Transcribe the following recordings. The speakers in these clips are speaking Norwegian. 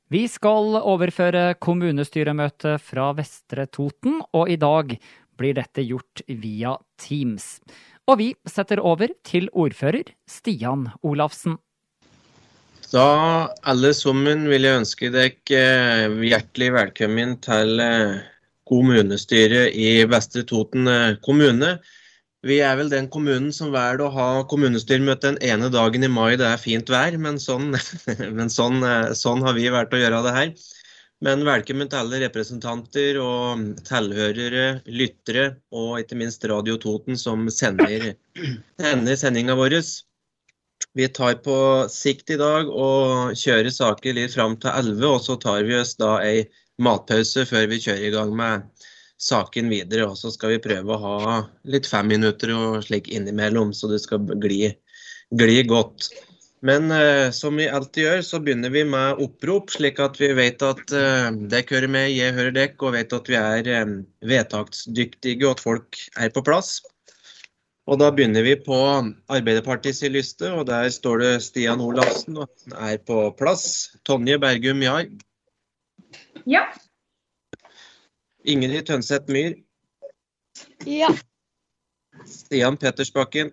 Vi skal overføre kommunestyremøtet fra Vestre Toten, og i dag blir dette gjort via Teams. Og vi setter over til ordfører Stian Olafsen. Da alle sammen vil jeg ønske deg hjertelig velkommen til kommunestyret i Vestre Toten kommune. Vi vel den kommunen som velger å ha kommunestyremøte den ene dagen i mai. Det fint vær, men sånn har vi valgt å gjøre det her. Men velkommen til alle representanter og tilhørere, lyttere og ikke minst Radio Toten som sender sendingen vår. Vi tar på sikt i dag og kjører saker litt fram til 11, og så tar vi oss da en matpause før vi kjører i gang med saken videre, og så skal vi prøve å ha litt 5 minutter og slik innimellom, så det skal gli godt. Men som vi alltid gjør, så begynner vi med opprop, slik at vi vet at dere hører med, jeg hører dere, og vet at vi vedtaksdyktige, og at folk på plass. Og da begynner vi på Arbeiderpartiets liste, og der står det Stian Olafsen, og han på plass. Tonje Bergum Jar. Ja. Ingrid Tønseth Myhr. Ja. Stian Pettersbakken.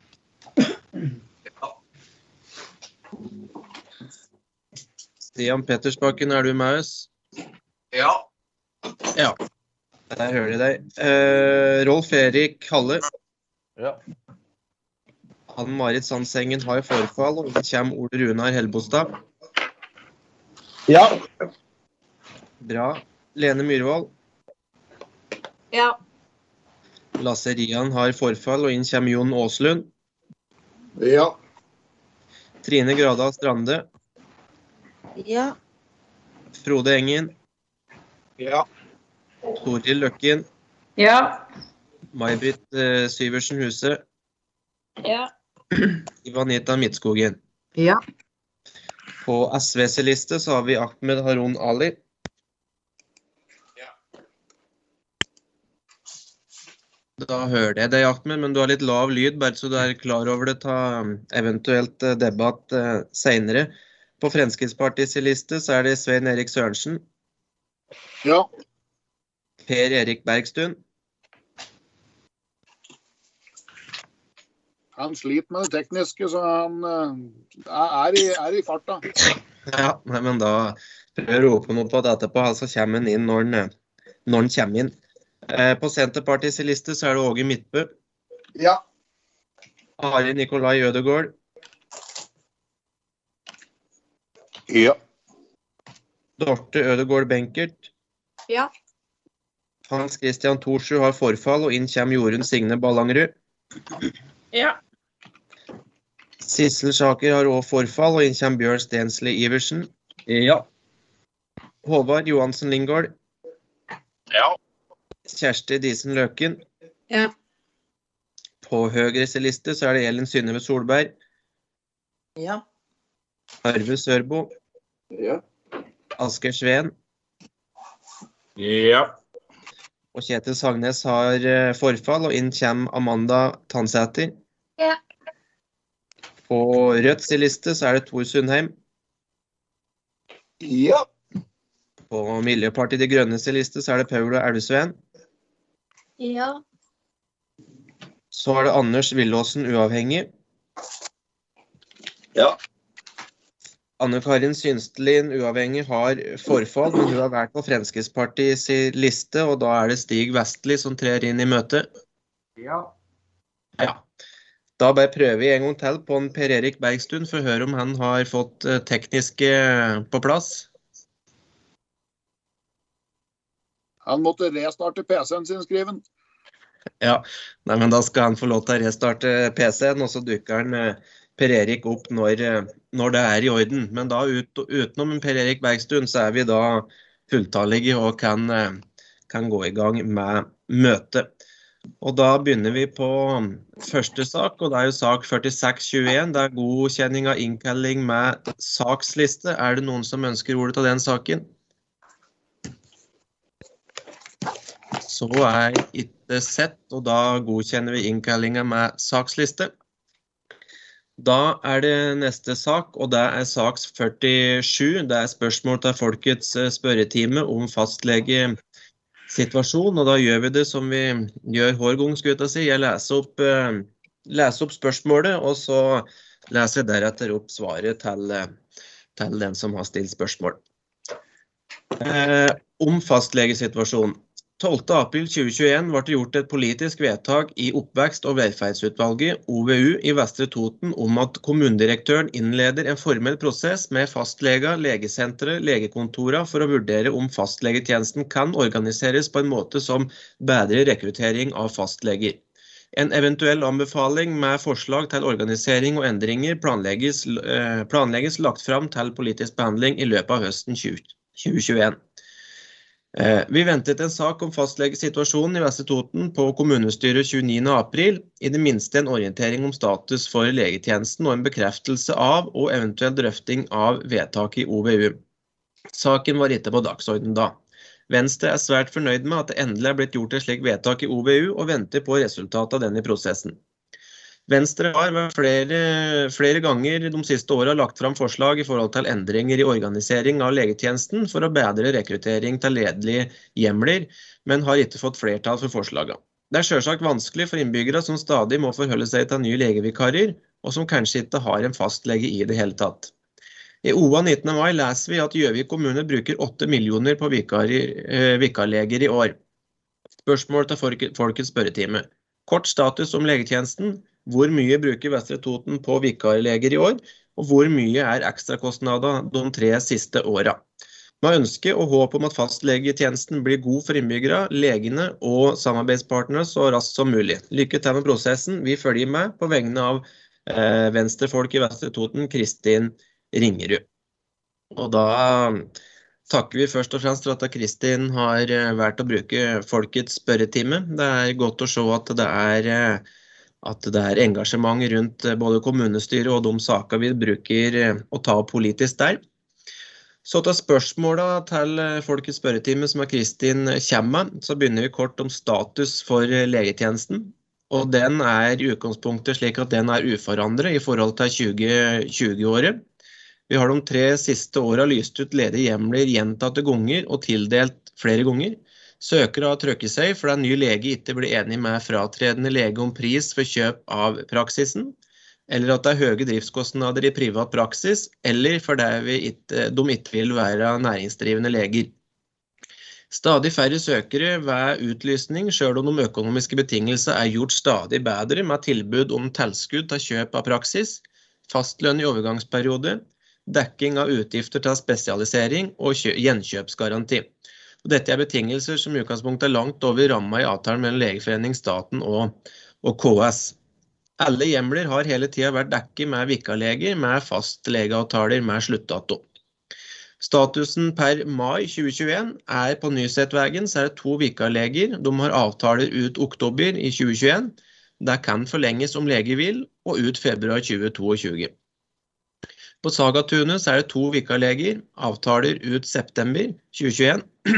Stian Pettersbakken, du med oss? Ja. Ja, der hører jeg deg. Rolf Erik Halle. Ja. Ann-Marit Sandsengen har forfall, og det kommer Ole Runar Helbostad. Ja. Bra. Lene Myrvold. Ja. Lasse Rian har forfall, og inn kommer Jon Åslund. Ja. Trine Gradal Strande. Ja. Frode Engen. Ja. Toril Løkken. Ja. May-Britt Syversen Huse. Ja. Ivanita Midtskogen. Ja. På SVs liste så har vi Ahmed Harun Ali. Da hører jeg deg, Ahmed, men du har litt lav lyd, bare så du klar over det, ta eventuelt debatt senere. På Fremskrittspartiets liste så det Svein Erik Sørensen. Ja. Per Erik Bergstuen. Han sliter med det tekniske, så han i farta. Ja, men da prøver jeg å rope noe på det etterpå, så kommer han inn når han kommer inn. På Senterpartiets liste så det Åge Midtbø. Ja. Ari Nikolai Ødegård. Ja. Dorte Ødegård Benkert. Ja. Hans Christian Thorsrud har forfall, og inn kommer Jorunn Signe Ballangerud. Ja. Sissel Schaker har også forfall, og inn kommer Bjørn Stensli Iversen. Ja. Håvard Johansen Lingård. Ja. Kjersti Disen Løken. Ja. På Høyres liste så det Elin Synnøve Solberg. Ja. Arve Sørbo. Ja. Asker Sveen. Ja. Og Kjetil Sagnes har forfall, og inn kommer Amanda Tannsæter. Ja. På Rødts liste så det Tor Sundheim. Ja. På Miljøpartiet De Grønnes liste så det Paul Elvsveen. Ja. Så det Anders Villåsen uavhengig. Ja. Anne-Karin Synstelin uavhengig har forfall, men hun har vært på Fremskrittspartiets liste, og da det Stig Vestli som trer inn i møtet. Ja. Ja. Da bare prøver vi en gang til på en Per Erik Bergstuen for å høre om han har fått tekniske på plass. Han måtte restarte PC-en sin, skriven. Ja, nei, men da skal han få lov til å restarte PC-en, og så dukker han Per Erik opp når det i orden. Men da utenom Per Erik Bergstuen så vi da fulltallige og kan gå i gang med møtet. Og da begynner vi på første sak, og det jo sak 4621. Det godkjenning av innkalling med saksliste. Det noen som ønsker ordet til den saken? Så ikke sett, og da godkjenner vi innkallingen med saksliste. Da det neste sak, og det saks 47. Det spørsmål til folkets spørretime om fastlegesituasjon, og da gjør vi det som vi gjør hver gang, skulle jeg til å si. Jeg leser opp spørsmålet, og så leser jeg deretter opp svaret til den som har stilt spørsmål. Om fastlegesituasjon. 12. april 2021 ble det gjort et politisk vedtak i Oppvekst- og velferdsutvalget, OVU, i Vestre Toten om at kommunedirektøren innleder en formell prosess med fastleger, legesentre, legekontorer for å vurdere om fastlegetjenesten kan organiseres på en måte som bedrer rekruttering av fastleger. En eventuell anbefaling med forslag til organisering og endringer planlegges lagt fram til politisk behandling i løpet av høsten 2021. Vi ventet en sak om fastlegesituasjonen i Vestre Toten på kommunestyret 29. april, i det minste en orientering om status for legetjenesten og en bekreftelse av og eventuell drøfting av vedtak i OVU. Saken var ikke på dagsordenen da. Venstre svært fornøyd med at det endelig blitt gjort et slik vedtak i OVU og venter på resultatet av denne prosessen. Venstre har flere ganger de siste årene lagt fram forslag i forhold til endringer i organisering av legetjenesten for å bedre rekruttering til ledelige hjemler, men har ikke fått flertall for forslagene. Det selvsagt vanskelig for innbyggere som stadig må forholde seg til nye legevikarer, og som kanskje ikke har en fastlege i det hele tatt. I OA 19. mai leser vi at Gjøvik kommune bruker 8 millioner på vikarleger i år. Spørsmål til folkets spørretime. Kort status om legetjenesten. Hvor mye bruker Vestre Toten på vikarleger i år, og hvor mye ekstrakostnader de 3 siste årene. Man ønsker og håper om at fastlegetjenesten blir god for innbyggere, legene og samarbeidspartnere så raskt som mulig. Lykke til med prosessen. Vi følger med på vegne av venstrefolk i Vestre Toten, Kristin Ringerud. Og da takker vi først og fremst for at Kristin har vært å bruke folkets spørretime. Det godt å se at det engasjement rundt både kommunestyret og de saker vi bruker å ta politisk der. Så til spørsmålet til folkets spørretime som Kristin kommer med, så begynner vi kort om status for legetjenesten. Og den i utgangspunktet slik at den uforandret i forhold til 2020-året. Vi har de 3 siste årene lyst ut ledige hjemler gjentatte ganger og tildelt flere ganger. Søkere har trykket seg fordi en ny lege ikke blir enig med fratredende lege om pris for kjøp av praksisen, eller at det høye driftskostnader i privat praksis, eller fordi de ikke vil være næringsdrivende leger. Stadig færre søkere ved utlysning, selv om de økonomiske betingelser gjort stadig bedre med tilbud om tilskudd til kjøp av praksis, fastlønn i overgangsperiode, dekking av utgifter til spesialisering og gjenkjøpsgaranti. Og dette betingelser som i utgangspunktet langt over rammet i avtalen mellom Legeforening, staten og KS. Alle hjemler har hele tiden vært dekket med vikarleger, med fastlegeavtaler med sluttdato. Statusen per mai 2021 på Nysetvegen, så det 2 vikarleger. De har avtaler ut oktober i 2021. Det kan forlenges om lege vil, og ut februar 2022. På Sagatunet så det 2 vikarleger, avtaler ut september 2021.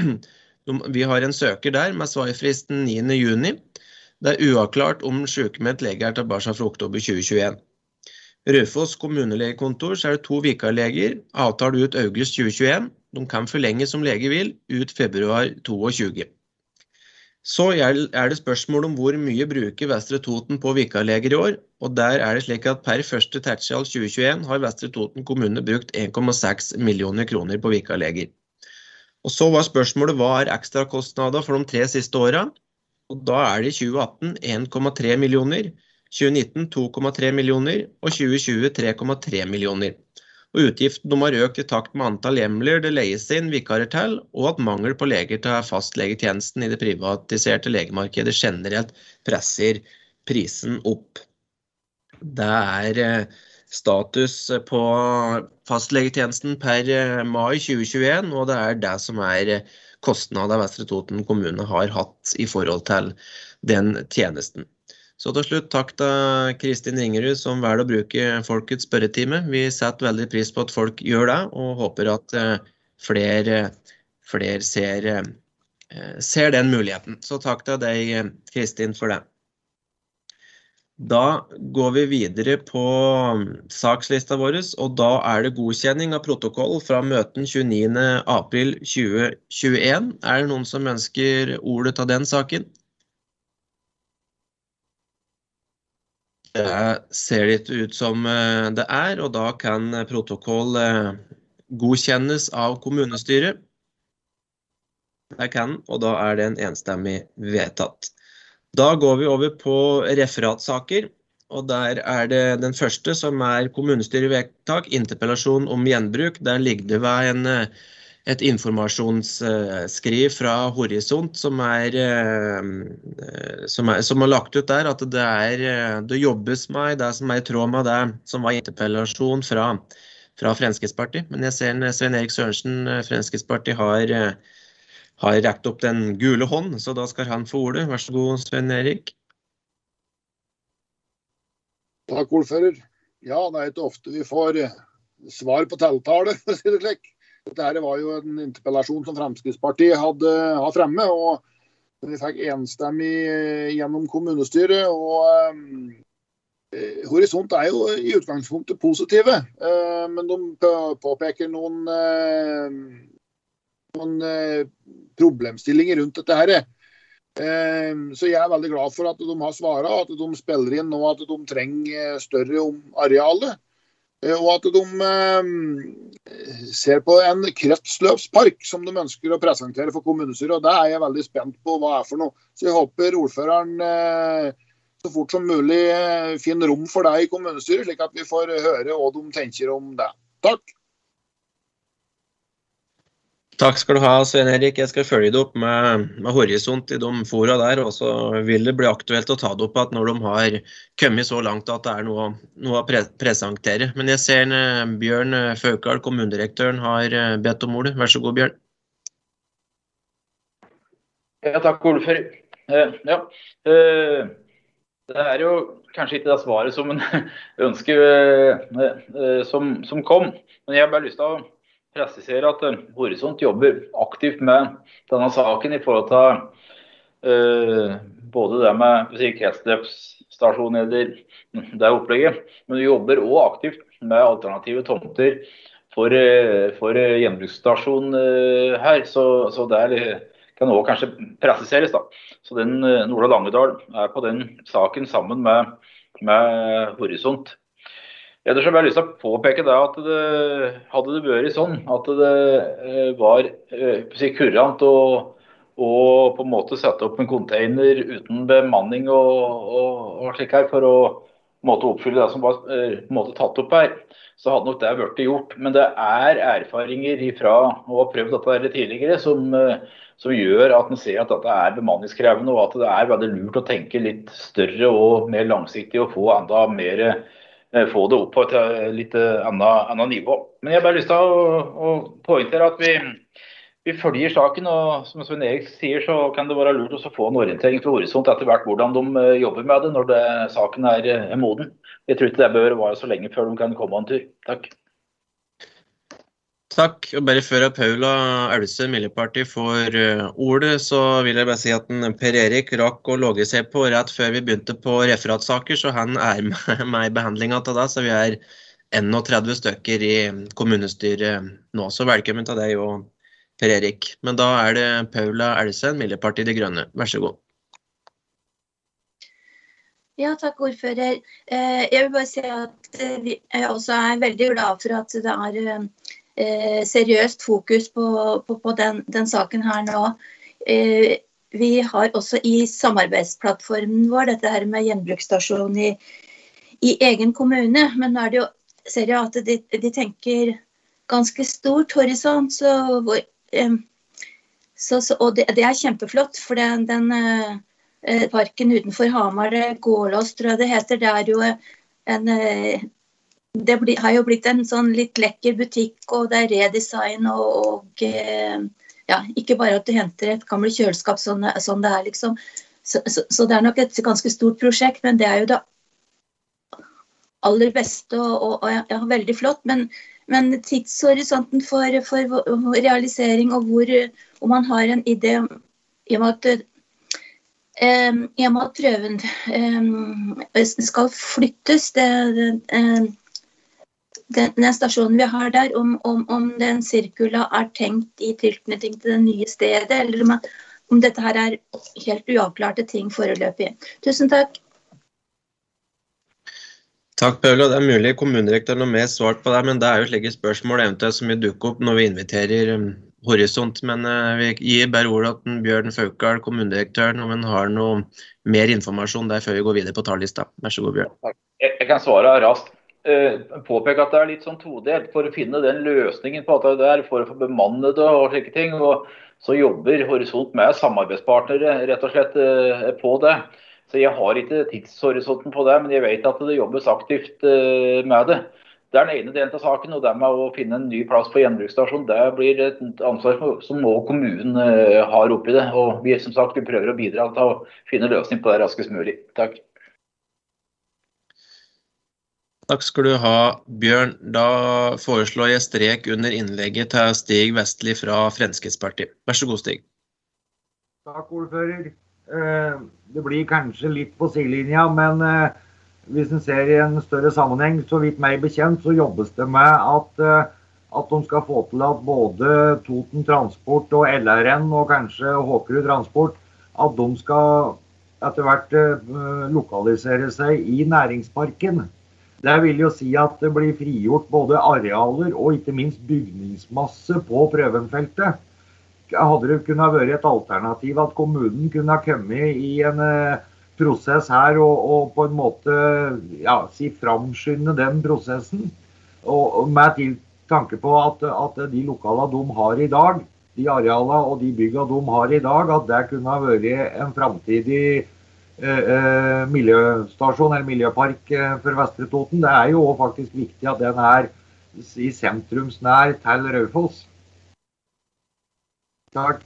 Vi har en søker der med svarfristen 9. juni. Det uavklart om sykemeldt lege tilbake fra oktober 2021. Rødfoss kommunelegekontor så det 2 vikarleger, avtale ut august 2021. De kan forlenges som lege vil, ut februar 2022. Så det spørsmål om hvor mye bruker Vestre Toten på vikarleger i år, og der det slik at per 1. tertial 2021 har Vestre Toten kommune brukt 1,6 millioner kroner på vikarleger. Og så var spørsmålet hva ekstra kostnader for de 3 siste årene, og da det i 2018 1,3 millioner, 2019 2,3 millioner og 2020 3,3 millioner. Og utgiften har økt i takt med antall hjemler det leies inn vikarer til, og at mangel på leger til fastlegetjenesten i det privatiserte legemarkedet generelt presser prisen opp. Det status på fastlegetjenesten per mai 2021, og det det som kostnader Vestre Toten kommune har hatt i forhold til den tjenesten. Så til slutt, takk til Kristin Ringerud som velger å bruke folkets spørretime. Vi setter veldig pris på at folk gjør det, og håper at flere ser den muligheten. Så takk til deg, Kristin, for det. Da går vi videre på sakslista vår, og da det godkjenning av protokoll fra møten 29. april 2021. Det noen som ønsker ordet av den saken? Det ser litt ut som det og da kan protokoll godkjennes av kommunestyret. Det kan, og da den enstemmig vedtatt. Da går vi over på referatsaker, og der det den første som kommunestyrevedtak, interpellasjon om gjenbruk. Der ligger det ved et informasjonsskriv fra Horisont som har lagt ut der, at det jobbes med det som I tråd med det som var interpellasjon fra Fremskrittspartiet. Men jeg ser Svein Erik Sørensen, Fremskrittspartiet har rekt opp den gule hånd, så da skal han få ordet. Vær så god, Svein Erik. Takk, ordfører. Ja, det ikke ofte vi får svar på tiltale, for å si det slik. Dette var jo en interpellasjon som Fremskrittspartiet hadde fremme, og vi fikk enstemmig gjennom kommunestyret, og Horisont jo I utgangspunktet positive, men de påpeker noen problemstillinger rundt dette her. Så jeg veldig glad for at de har svaret, at de spiller inn nå at de trenger større om arealet, og at de ser på en kretsløpspark som de ønsker å presentere for kommunestyret, og det jeg veldig spent på hva for noe. Så jeg håper ordføreren så fort som mulig finner rom for det I kommunestyret, slik at vi får høre hva de tenker om det. Takk! Takk skal du ha, Svein Erik. Jeg skal følge det opp med Horisont I de fora der, og så vil det bli aktuelt å ta det opp at når de har kommet så langt at det noe å presentere. Men jeg ser Bjørn Faukal, kommunedirektøren, har bedt om ordet. Vær så god, Bjørn. Ja, takk, ordfører. Det jo kanskje ikke det svaret som en ønsker som kom, men jeg har bare lyst til å presisere at Horisont jobber aktivt med denne saken I forhold til både det med kretsløpsstasjon eller det opplegget, men vi jobber også aktivt med alternative tomter for gjenbruksstasjon her, så det kan også kanskje presiseres da. Så den Nordre Langedal på den saken sammen med Horisont. Ellers har jeg lyst til å påpeke det at hadde det vært sånn at det var kurant og på en måte sette opp en container uten bemanning og slik her for å på en måte oppfylle det som var på en måte tatt opp her, så hadde nok det vært gjort. Men det erfaringer fra å ha prøvd dette tidligere som gjør at man ser at dette bemanningskrevende, og at det veldig lurt å tenke litt større og mer langsiktig og få enda mer få det opp på et litt annet nivå. Men jeg har bare lyst til å poengtere at vi følger saken, og som Svein Erik sier, så kan det være lurt å få en orientering fra Horisont etter hvert hvordan de jobber med det når saken moden. Jeg tror ikke det bør være så lenge før de kan komme en tur. Takk. Takk, og bare før Paula Elvesen, Miljøpartiet, får ordet, så vil jeg bare si at Per Erik rakk å logge seg på rett før vi begynte på referatsaker, så han med I behandlingen av det, så vi 31 stykker I kommunestyret nå. Så velkommen til deg og Per Erik. Men da det Paula Elvesen, Miljøpartiet De Grønne. Vær så god. Ja, takk ordfører. Jeg vil bare si at jeg også veldig glad for at det seriøst fokus på den saken her nå. Vi har også I samarbeidsplattformen vår dette her med gjenbruksstasjon I egen kommune, men nå det jo, ser jeg at de tenker ganske stort horisont, og det kjempeflott, for den parken utenfor Hamar, Gålås, tror jeg det heter, det jo det har jo blitt en sånn litt lekker butikk, og det redesign, og ja, ikke bare at du henter et gammelt kjøleskap sånn det liksom. Så det nok et ganske stort prosjekt, men det jo det aller beste, og ja, veldig flott, men tidshorisonten for realisering, og hvor man har en idé, I og med at I og med at prøven skal flyttes, den stasjonen vi har der, om den sirkula tenkt i tilknytning til det nye stedet, eller om dette her helt uavklarte ting foreløpig. Tusen takk. Takk, Paula. Det mulig kommunedirektøren har mer svart på det, men det jo slike spørsmål eventuelt som vi dukker opp når vi inviterer Horisont. Men vi gir bare ordet til Bjørn Faukal, kommunedirektøren, om han har noe mer informasjon der før vi går videre på tallista. Vær så god, Bjørn. Jeg kan svare raskt. Påpeke at det litt sånn todelt for å finne den løsningen på at det der, for å få bemannet og slike ting. Og så jobber Horisont med samarbeidspartnere rett og slett på det. Så jeg har ikke tidshorisonten på det, men jeg vet at det jobbes aktivt med det. Det den ene delen av saken, og det med å finne en ny plass på gjenbruksstasjon, det blir et ansvar som nå kommunen har oppi det. Og vi, som sagt, vi prøver å bidra til å finne løsning på det raskest mulig. Takk. Takk skal du ha, Bjørn. Da foreslår jeg strek under innlegget til Stig Vestli fra Fremskrittspartiet. Vær så god, Stig. Takk, ordfører. Det blir kanskje litt på sidelinja, men hvis en ser i en større sammenheng, så vidt meg bekjent, så jobbes det med at de skal få til at både Toten Transport og LRN og kanskje Håkerud Transport, at de skal etter hvert lokalisere seg i næringsparken. Det vil jo si at det blir frigjort både arealer og ikke minst bygningsmasse på prøvenfeltet. Hadde det kunnet være et alternativ at kommunen kunne ha kommet i en prosess her og på en måte framskynde den prosessen, og med tanke på at de lokalene de har i dag, de arealene og de byggene de har i dag, at det kunne ha vært en fremtidig miljøstasjon eller miljøpark for Vestre Toten. Det jo også faktisk viktig at den i sentrumsnær til Raufoss. Takk.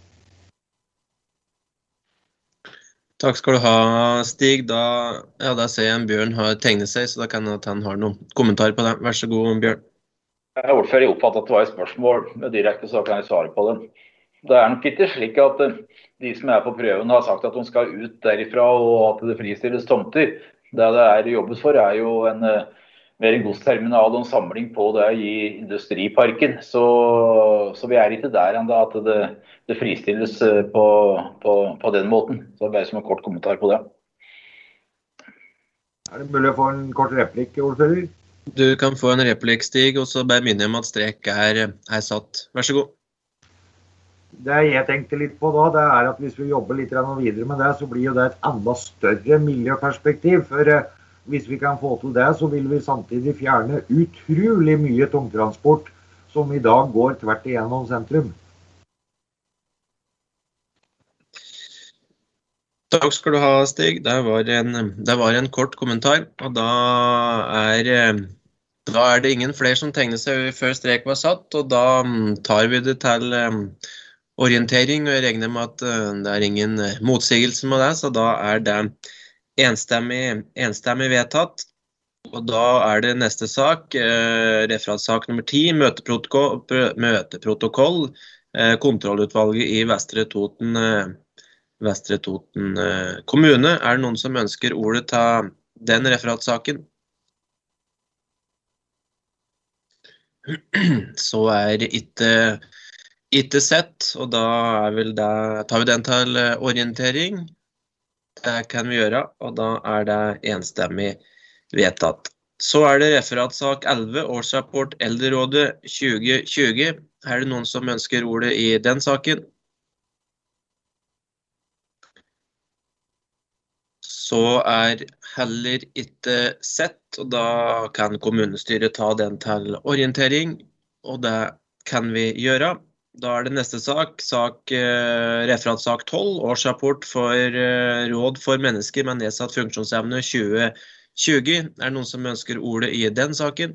Takk skal du ha, Stig. Da ser jeg en Bjørn har tegnet seg, så da kan jeg at han har noen kommentarer på det. Vær så god, Bjørn. Ordfører, jeg oppfattet at det var et spørsmål direkte, så kan jeg svare på det. Det nok ikke slik at de som på prøven har sagt at de skal ut derifra og at det fristilles tomter. Det jobbes for jo mer en godsterminal og en samling på det i industriparken. Så vi ikke der enda at det fristilles på den måten. Så det bare som en kort kommentar på det. Det mulig å få en kort replikk, ordfører? Du kan få en replikk, Stig, og så bare minner jeg om at strek satt. Vær så god. Det jeg tenkte litt på da, det at hvis vi jobber litt videre med det, så blir jo det et enda større miljøperspektiv. For hvis vi kan få til det, så vil vi samtidig fjerne utrolig mye tungtransport som i dag går tvert igjennom sentrum. Takk skal du ha, Stig. Det var en kort kommentar, og da det ingen flere som tegner seg før strek var satt, og da tar vi det til orientering, og jeg regner med at det ingen motsigelse med det, så da det enstemmig vedtatt. Og da det neste sak, referatsak nummer 10, møteprotokoll, kontrollutvalget i Vestre Toten kommune. Det noen som ønsker ordet til den referatsaken? Så ikke sett, og da tar vi den til orientering. Det kan vi gjøre, og da det enstemmig vedtatt. Så det referatsak 11, årsrapport Eldrerådet 2020. Det noen som ønsker ordet i den saken? Så heller ikke sett, og da kan kommunestyret ta den til orientering, og det kan vi gjøre. Da det neste sak, referatsak 12, årsrapport for råd for mennesker med nedsatt funksjonsevne 2020. Det noen som ønsker ordet i den saken?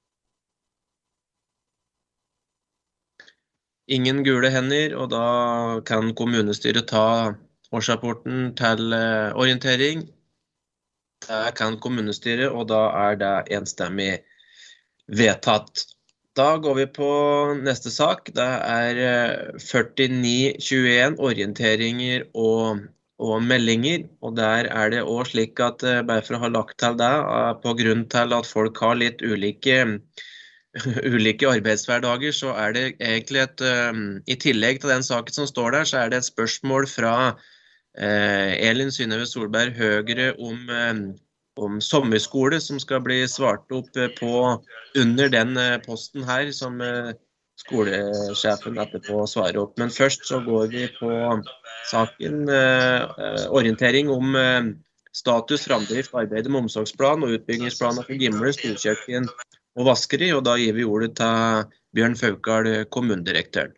Ingen gule hender, og da kan kommunestyret ta årsrapporten til orientering. Det kan kommunestyret, og da det enstemmig vedtatt. Da går vi på neste sak. Det 4921 orienteringer og og meldinger. Og der det også slik at, bare for å ha lagt til det, på grunn til at folk har litt ulike arbeidshverdager, så det egentlig i tillegg til den saken som står der, så det et spørsmål fra Elin Synnøve Solberg Høgre om sommerskole som skal bli svart opp på under den posten her som skolesjefen etterpå svarer opp. Men først så går vi på saken orientering om status, framdrift, arbeidet med omsorgsplan og utbyggingsplaner for Gimle, storkjøkken og vaskeri, og da gir vi ordet til Bjørn Faukal, kommunedirektøren.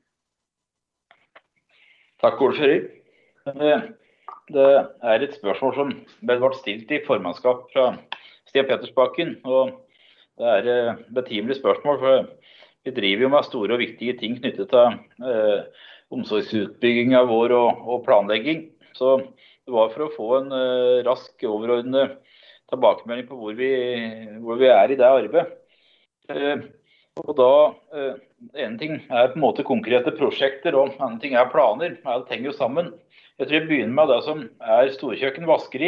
Takk, ordfører. Det et spørsmål som ble stilt i formannskap fra Stian Petersbakken, og det et betimelig spørsmål, for vi driver jo med store og viktige ting knyttet til omsorgsutbyggingen vår og planlegging. Så det var for å få en rask overordnet tilbakemelding på hvor vi i det arbeidet. Og da, en ting på en måte konkrete prosjekter, og en ting planer, det henger jo sammen. Jeg tror jeg begynner med det som storkjøkken vaskeri.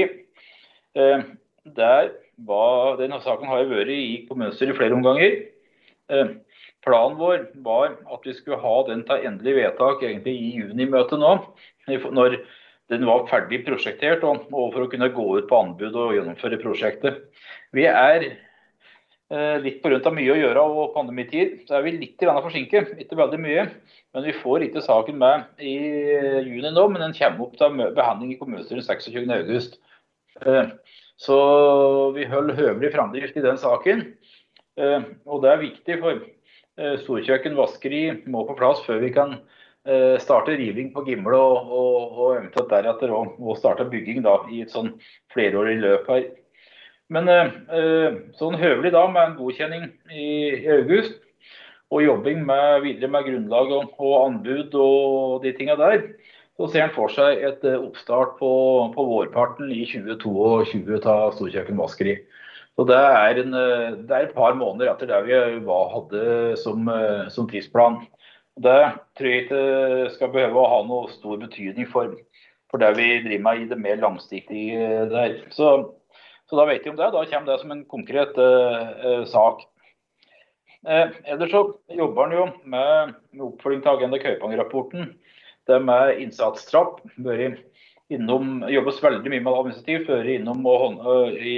Denne saken har jo vært i kommunestyret i flere omganger. Planen vår var at vi skulle ha den til endelig vedtak egentlig i juni-møtet nå, når den var ferdig prosjektert, og for å kunne gå ut på anbud og gjennomføre prosjektet. Vi litt på grunn av mye å gjøre og pandemitid, så vi litt forsinket, ikke veldig mye, men vi får ikke saken med i juni nå, men den kommer opp til behandling i kommunestyret 26. august. Så vi holder høvelig framdrift i den saken, og det viktig for storkjøkken vaskeri må på plass før vi kan starte riving på Gimle og eventuelt deretter og starte bygging da, i et sånn flerårig løp her. Men sånn høvelig da med en godkjenning i august og jobbing videre med grunnlag og anbud og de tingene der, så ser han for seg et oppstart på vårparten i 2022 av storkjøkken vaskeri. Så det et par måneder etter det vi hadde som tidsplan. Det tror jeg ikke skal behøve å ha noe stor betydning for det vi driver med i det mer langsiktige der. Så da vet vi om det, da kommer det som en konkret sak. Ellers så jobber han jo med oppfølging til Agenda Kaupanger-rapporten. Det med innsatstrapp, jobbes veldig mye med administrativt, innom i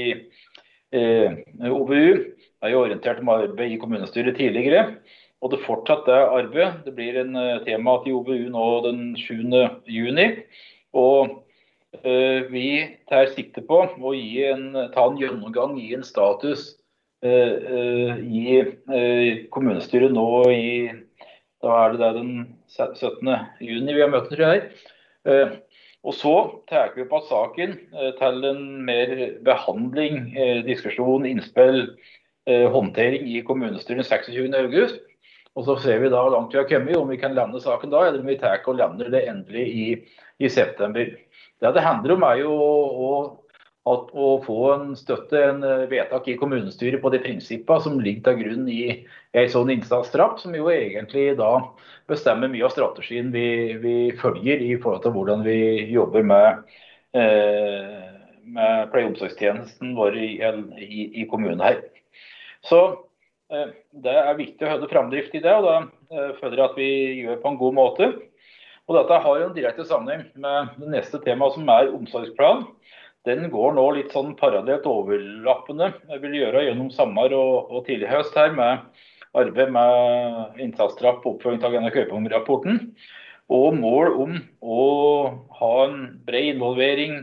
OBU. Jeg har orientert om arbeid i kommunestyret tidligere, og det fortsatt arbeidet. Det blir en tema i OBU nå den 7. juni, og vi tar sikte på å ta en gjennomgang, gi en status i kommunestyret nå da det den 17. juni vi har møtt, tror jeg. Og så tar vi på saken til en mer behandling, diskusjon, innspill, håndtering i kommunestyret 26. august. Og så ser vi da langt vi har kommet, om vi kan lande saken da, eller om vi tar og lander det endelig i september. Det handler om jo å få en støtte, en vedtak i kommunestyret på de prinsippene som ligger til grunn i en sånn innsatstrapp, som jo egentlig da bestemmer mye av strategien vi følger i forhold til hvordan vi jobber med pleie- og omsorgstjenesten vår i kommunen her. Så det viktig å holde framdrift i det, og da føler jeg at vi gjør på en god måte. Og dette har jo en direkte sammenheng med det neste temaet som omsorgsplan. Den går nå litt sånn parallelt overlappende. Jeg vil gjøre gjennom sommer og tidlig høst her med arbeid med innsatstrapp på oppfølging av Agenda Kaupanger-rapporten. Og mål om å ha en bred involvering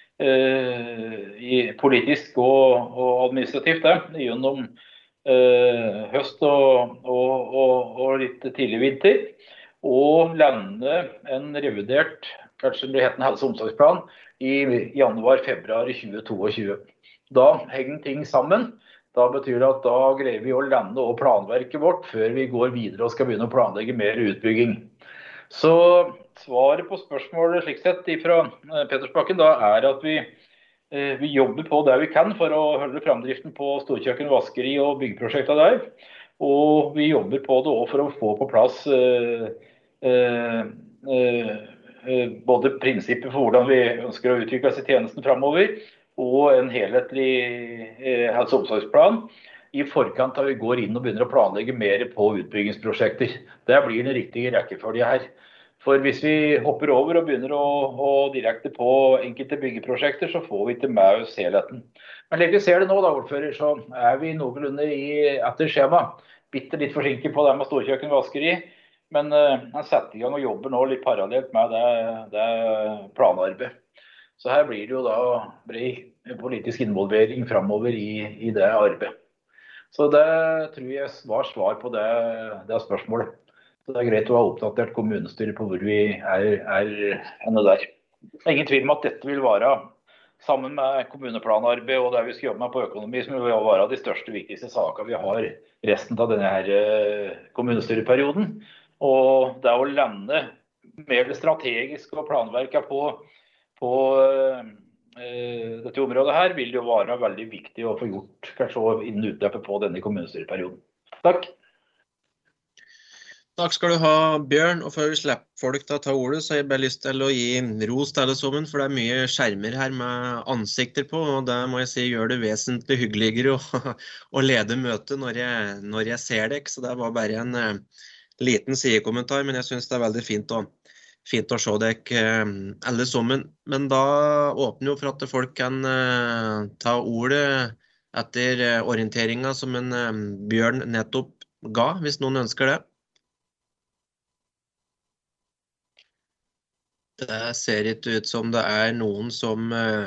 politisk og administrativt gjennom høst og litt tidlig vinter. Og lande en revidert, kanskje det heter en helse- og omsorgsplan, i januar-februar 2022. Da henger ting sammen. Da betyr det at da greier vi å lande og planverket vårt før vi går videre og skal begynne å planlegge mer utbygging. Så svaret på spørsmålet slik sett fra Petersbakken da at vi jobber på det vi kan for å holde framdriften på storkjøkken, vaskeri og byggeprosjekter der. Og vi jobber på det også for å få på plass både prinsipper for hvordan vi ønsker å utvikle oss i tjenesten fremover, og en helhetlig helse- og omsorgsplan i forkant av vi går inn og begynner å planlegge mer på utbyggingsprosjekter. Det blir den riktige rekkefølge her. For hvis vi hopper over og begynner å direkte på enkelte byggeprosjekter, så får vi ikke med oss helheten. Men slik vi ser det nå, da, ordfører, så vi noenlunde etter skjema. Bitte litt forsinket på det med storkjøkkenvaskeri, men han setter i gang og jobber nå litt parallelt med det planarbeidet. Så her blir det jo da bred politisk involvering fremover i det arbeidet. Så det tror jeg var svar på det spørsmålet. Så det greit å ha oppdatert kommunestyret på hvor vi henne der. Det ingen tvil om at dette vil være, sammen med kommuneplanarbeid og det vi skal jobbe med på økonomi, som vil være de største, viktigste saker vi har resten av denne her kommunestyreperioden. Og det å lande mer strategisk og planverket på dette området her vil jo være veldig viktig å få gjort, kanskje innen utløpet på denne kommunestyreperioden. Takk. Takk skal du ha, Bjørn. Og før vi slipper folk til å ta ordet, så har jeg bare lyst til å gi ros til alle sammen, for det mye skjermer her med ansikter på, og det må jeg si gjør det vesentlig hyggeligere å lede møtet når jeg ser deg. Så det var bare en liten sidekommentar, men jeg synes det veldig fint å se deg alle sammen. Men da åpner jo for at folk kan ta ordet etter orienteringen som en Bjørn nettopp ga, hvis noen ønsker det. Det ser ikke ut som det noen som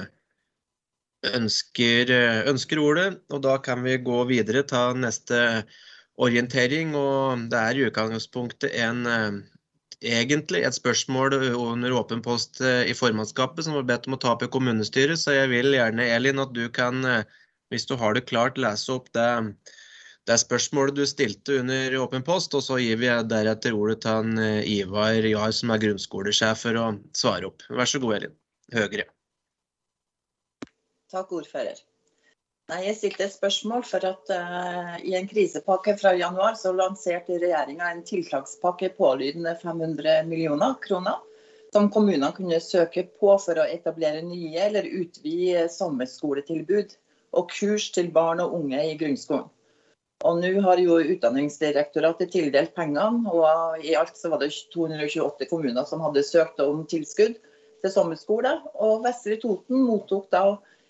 ønsker ordet, og da kan vi gå videre til neste orientering, og det i utgangspunktet egentlig et spørsmål under åpen post i formannskapet som var bedt om å ta opp i kommunestyret, så jeg vil gjerne, Elin, at du kan, hvis du har det klart, lese opp det spørsmålet du stilte under åpen post, og så gir vi deretter ordet til en Ivar Jahr, som grunnskolesjef, for å svare opp. Vær så god, Elin. Høyre. Takk, ordfører. Jeg stilte et spørsmål for at i en krisepakke fra januar så lanserte regjeringen en tiltakspakke pålydende 500 millioner kroner, som kommunene kunne søke på for å etablere nye eller utvide sommerskoletilbud og kurs til barn og unge i grunnskolen. Og nå har jo Utdanningsdirektoratet tildelt pengene, og i alt så var det 228 kommuner som hadde søkt om tilskudd til sommerskole, og Vestre Toten mottok da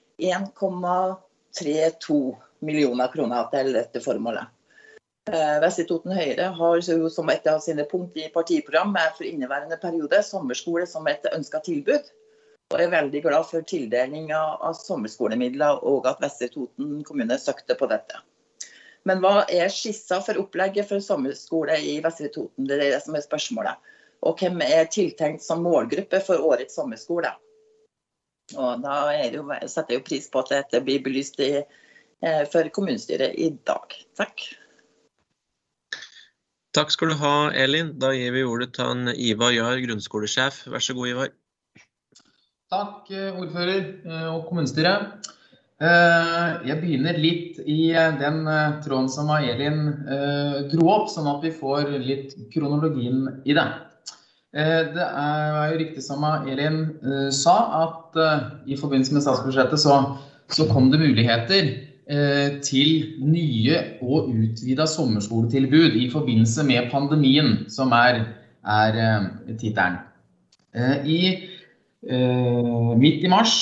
1,32 millioner kroner til dette formålet. Vestre Toten Høyre har jo som et av sine punkt i partiprogrammet for inneværende periode sommerskole som et ønsket tilbud, og er veldig glad for tildeling av sommerskolemidler og at Vestre Toten kommune søkte på dette. Men hva skissa for opplegget for sommerskole i Vestre Toten? Det det som spørsmålet. Og hvem tiltenkt som målgruppe for årets sommerskole? Og da setter jeg jo pris på at dette blir belyst for kommunestyret i dag. Takk. Takk skal du ha, Elin. Da gir vi ordet til en Ivar Jahr, grunnskolesjef. Vær så god, Ivar. Takk, ordfører og kommunestyret. Jeg begynner litt i den tråden som Elin dro opp, sånn at vi får litt kronologien i det. Det jo riktig som Elin sa, at i forbindelse med statsbudsjettet så kom det muligheter til nye og utvidet sommerskoletilbud i forbindelse med pandemien, som titelen. Midt i mars,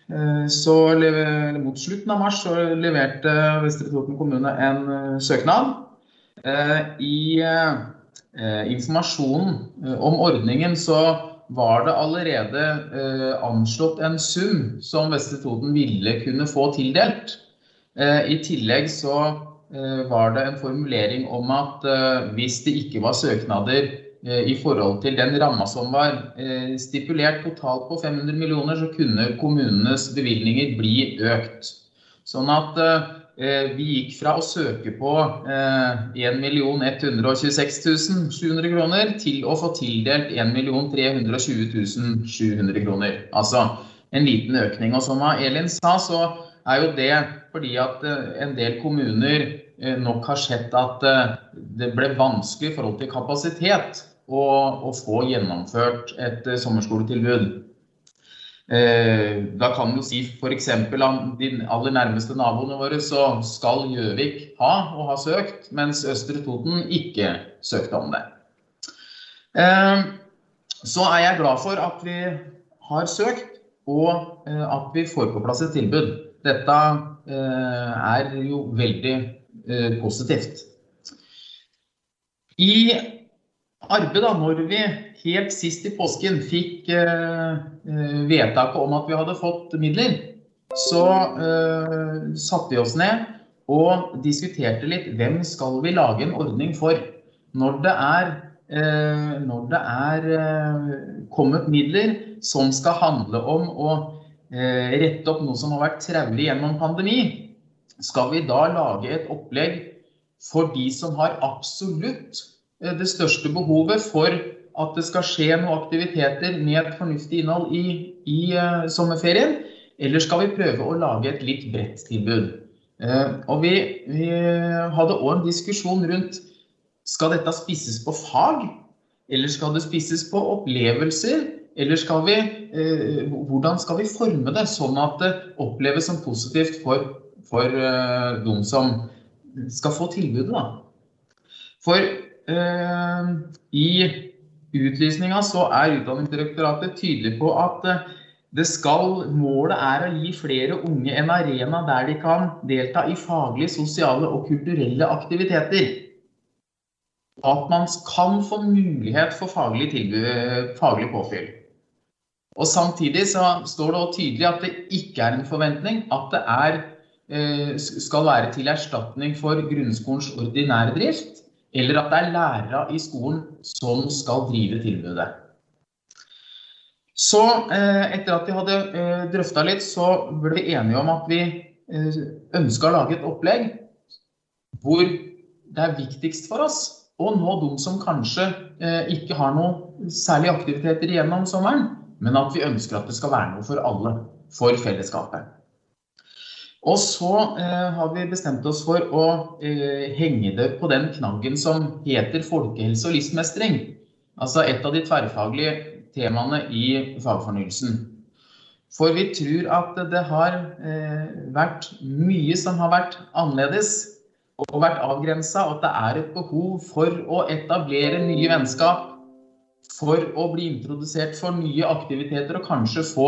mot slutten av mars, så leverte Vestre Toten kommune en søknad. I informasjonen om ordningen så var det allerede anslått en sum som Vestre Toten ville kunne få tildelt. I tillegg så var det en formulering om at hvis det ikke var søknader i forhold til den ramma som var stipulert totalt på 500 millioner, så kunne kommunenes bevilgninger bli økt. Sånn at vi gikk fra å søke på 1.126.700 kroner til å få tildelt 1.320.700 kroner. Altså en liten økning. Og som Elin sa, så jo det fordi at en del kommuner nok har sett at det ble vanskelig I forhold til kapasitet å få gjennomført et sommerskoletilbud. Da kan man jo si for eksempel av de aller nærmeste naboene våre så skal Gjøvik ha søkt, mens Østre Toten ikke søkte om det. Så jeg glad for at vi har søkt, og at vi får på plass et tilbud. Dette jo veldig positivt. I arbeidet når vi helt sist I påsken fikk vedtaket om at vi hadde fått midler, så satte vi oss ned og diskuterte litt hvem skal vi lage en ordning for når det kommet midler som skal handle om å rette opp noe som har vært traurig gjennom pandemi. Skal vi da lage et opplegg for de som har absolutt det største behovet for at det skal skje noen aktiviteter med et fornuftig innhold I sommerferien, eller skal vi prøve å lage et litt bredt tilbud? Og vi hadde også en diskusjon rundt, skal dette spisses på fag, eller skal det spisses på opplevelser, eller hvordan skal vi forme det, sånn at det oppleves som positivt for de som skal få tilbudet da? For I utlysningen så Utdanningsdirektoratet tydelig på at målet å gi flere unge en arena der de kan delta I faglige, sosiale og kulturelle aktiviteter. At man kan få mulighet for faglig påfyll. Og samtidig så står det også tydelig at det ikke en forventning at det skal være til erstatning for grunnskolens ordinære drift, eller at det lærere I skolen som skal drive tilbudet. Så etter at vi hadde drøftet litt, så ble vi enige om at vi ønsket å lage et opplegg hvor det viktigst for oss å nå de som kanskje ikke har noen særlige aktiviteter gjennom sommeren, men at vi ønsker at det skal være noe for alle, for fellesskapet. Og så har vi bestemt oss for å henge det på den knaggen som heter folkehelse og livsmestring. Altså et av de tverrfaglige temaene I fagfornyelsen. For vi tror at det har vært mye som har vært annerledes og vært avgrenset, og at det et behov for å etablere nye vennskap, for å bli introdusert for nye aktiviteter og kanskje få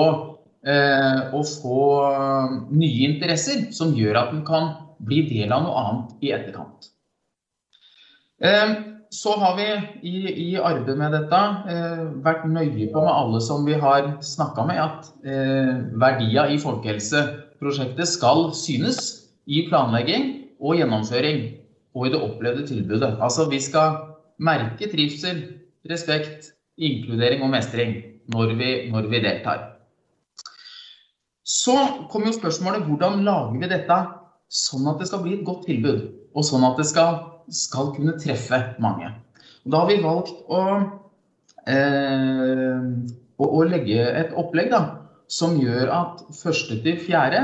nye interesser som gjør at den kan bli del av noe annet I etterkant. Så har vi I arbeidet med dette vært nøye på med alle som vi har snakket med at verdier I folkehelseprosjektet skal synes I planlegging og gjennomføring og I det opplevde tilbudet. Altså vi skal merke trivsel, respekt, inkludering og mestring når vi deltar. Så kommer jo spørsmålet, hvordan lager vi dette sånn at det skal bli et godt tilbud, og sånn at det skal kunne treffe mange. Og da har vi valgt å legge et opplegg da, som gjør at 1. til 4.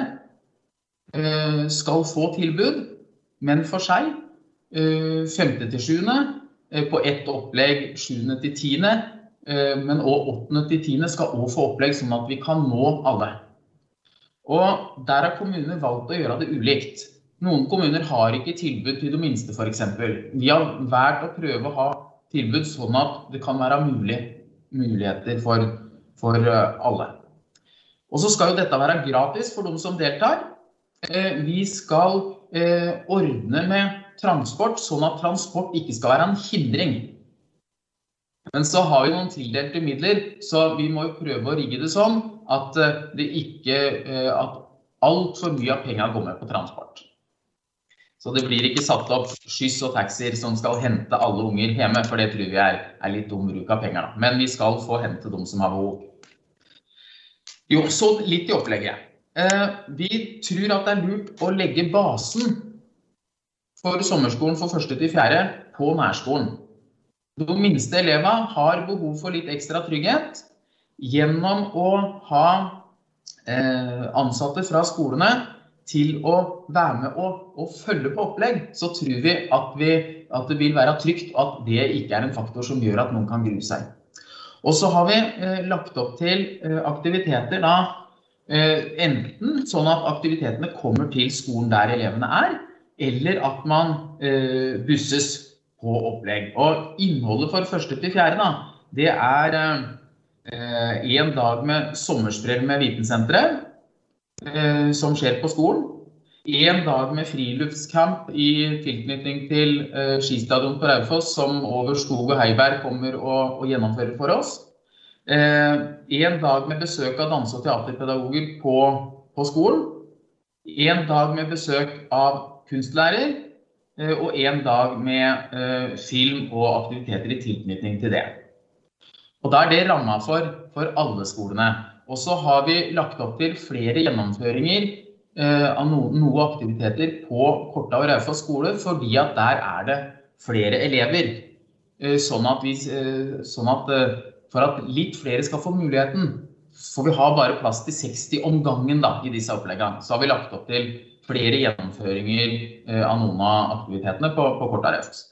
Skal få tilbud, men for seg, 5. til 7. På ett opplegg 7. til 10. Men også 8. til 10. skal også få opplegg sånn at vi kan nå alle. Og der har kommuner valgt å gjøre det ulikt. Noen kommuner har ikke tilbud til de minste for eksempel. Vi har valgt å prøve å ha tilbud sånn at det kan være muligheter for alle. Og så skal jo dette være gratis for de som deltar. Vi skal ordne med transport sånn at transport ikke skal være en hindring. Men så har vi noen tildelte midler, så vi må jo prøve å rigge det sånn at at alt for mye av pengene går med på transport. Så det blir ikke satt opp skyss og taxier som skal hente alle unger hjemme, for det tror vi litt bruk av penger. Men vi skal få hente de som har behov. Jo, så litt I opplegget. Vi tror at det lurt å legge basen for sommerskolen for 1. til 4. på nærskolen. De minste elevene har behov for litt ekstra trygghet gjennom å ha ansatte fra skolene til å være med og følge på opplegg, så tror vi at det vil være trygt, at det ikke en faktor som gjør at noen kan grue seg. Og så har vi lagt opp til aktiviteter da, enten sånn at aktivitetene kommer til skolen der elevene eller at man busses på opplegg. Og innholdet for 1. til 4. da, det en dag med sommersprell med vitensenteret, som skjer på skolen. En dag med friluftskamp i tilknytning til skistadion på Raufoss, som Over Skog og Heiberg kommer og gjennomfører for oss. En dag med besøk av dans- og teaterpedagoger på skolen. En dag med besøk av kunstlærer, og en dag med film og aktiviteter i tilknytning til det. Og da det rammet for alle skolene. Og så har vi lagt opp til flere gjennomføringer av noen aktiviteter på Korta og Raufoss skole, fordi at der det flere elever. Sånn at for at litt flere skal få muligheten, for vi har bare plass til 60 om gangen da, i disse oppleggene, så har vi lagt opp til flere gjennomføringer av noen av aktivitetene på Korta og Raufoss.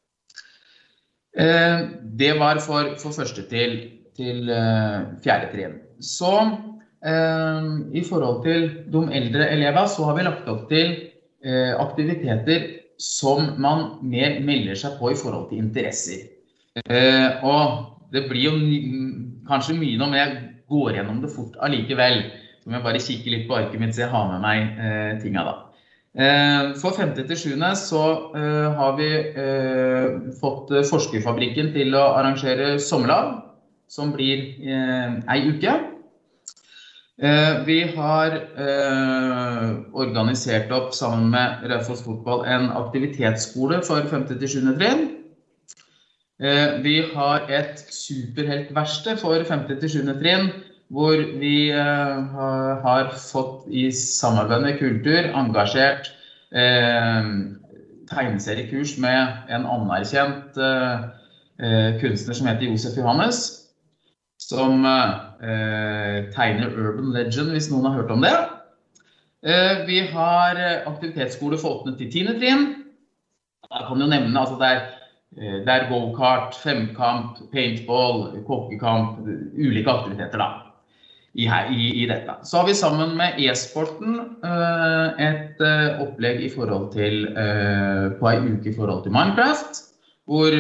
Det var for 1. til 4. trinn. Så i forhold til de eldre elever så har vi lagt opp til aktiviteter som man mer melder seg på i forhold til interesser. Og det blir jo kanskje mye når jeg går gjennom det fort allikevel. Så må jeg bare kikke litt på arket mitt så jeg har med meg tingene da. For 5. til 7. så har vi fått Forskerfabrikken til å arrangere sommerlag, som blir en uke. Vi har organisert opp sammen med Raufoss Fotball en aktivitetsskole for 5. til 7. trinn. Vi har et superheltverksted for 5. til 7. trinn, hvor vi har fått i samarbeid med Kultur engasjert tegneseriekurs med en anerkjent kunstner som heter Josef Johannes, som tegner Urban Legend, hvis noen har hørt om det. Vi har aktivitetsskole for 8. til 10. trinn. Jeg kan jo nevne, altså det go-kart, femkamp, paintball, kokkekamp, ulike aktiviteter da, i dette. Så har vi sammen med e-sporten et opplegg i forhold til, på en uke i forhold til Minecraft, hvor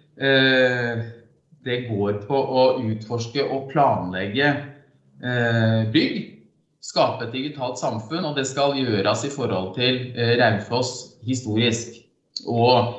det går på å utforske og planlegge bygg, skape et digitalt samfunn, og det skal gjøres i forhold til Raufoss historisk, og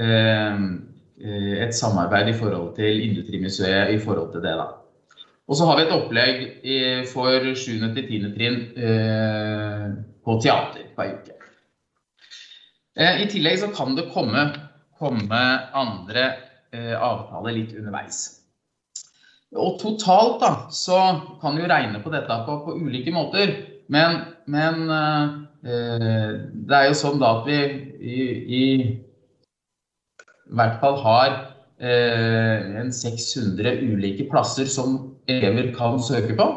et samarbeid i forhold til Industrimuseet i forhold til det da. Og så har vi et opplegg for 7. til 10. trinn på teater på en uke. I tillegg så kan det komme andre avtaler litt underveis. Og totalt da, så kan vi jo regne på dette på ulike måter, men det jo sånn da at vi i hvert fall har 600 ulike plasser som elever kan søke på.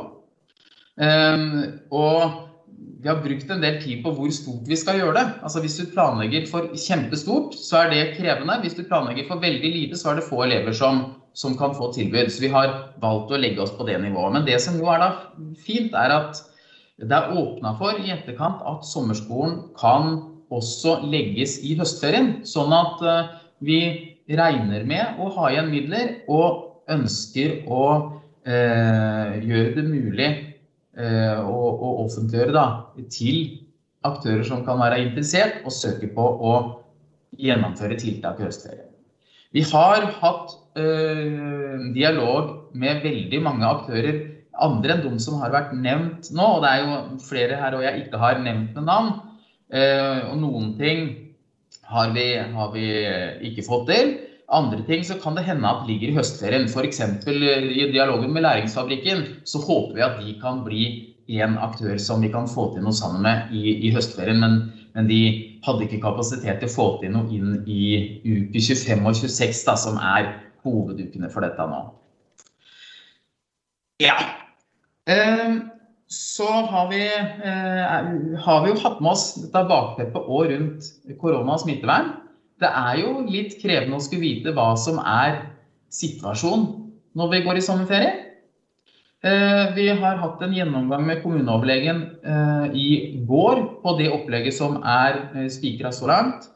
Og vi har brukt en del tid på hvor stort vi skal gjøre det. Altså hvis du planlegger for kjempestort, så det krevende. Hvis du planlegger for veldig lite, så det få elever som kan få tilbud. Så vi har valgt å legge oss på det nivået. Men det som jo da fint at det åpnet for i etterkant at sommerskolen kan også legges i høstferien, sånn at vi regner med å ha igjen midler og ønsker å gjøre det mulig å offentliggjøre da, til aktører som kan være interessert og søke på å gjennomføre tiltak i høstferien. Vi har hatt dialog med veldig mange aktører, andre enn de som har vært nevnt nå, og det jo flere her og jeg ikke har nevnt med navn, og noen ting har vi ikke fått til. Andre ting så kan det hende at ligger i høstferien. For eksempel i dialogen med Læringsfabrikken, så håper vi at de kan bli en aktør som vi kan få til noe sammen med i høstferien, men de hadde ikke kapasitet til å få til noe inn i uke 25 og 26 da, som hovedukene for dette nå. Ja. så har vi jo hatt med oss dette bakteppet og rundt korona og smittevern. Det jo litt krevende å skulle vite hva som situasjonen når vi går i sommerferie. Vi har hatt en gjennomgang med kommuneoverlegen i går på det opplegget som spikret så langt,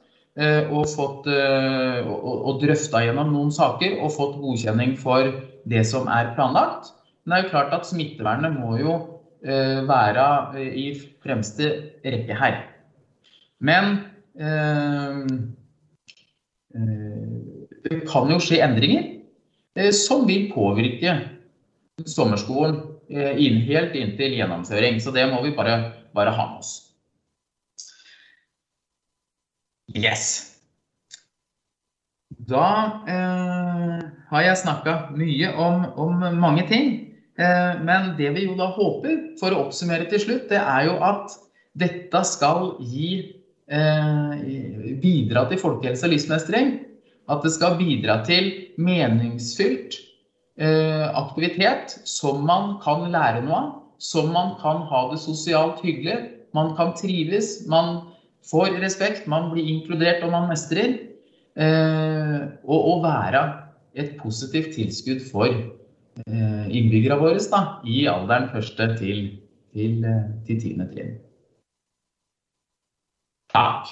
og drøftet gjennom noen saker og fått godkjenning for det som planlagt. Men det jo klart at smittevernet må jo være i fremste rekke her. Men det kan jo skje endringer som vil påvirke sommerskolen helt inntil gjennomføring, så det må vi bare ha med oss. Yes. Da har jeg snakket mye om mange ting, men det vi jo da håper, for å oppsummere til slutt, det jo at dette skal bidra til folkehelse og livsmestring, at det skal bidra til meningsfylt aktivitet som man kan lære noe av, som man kan ha det sosialt hyggelig, man kan trives, man får respekt, man blir inkludert og man mestrer, og være et positivt tilskudd for innbyggere våre da, i alderen første til 10. trinn. Takk.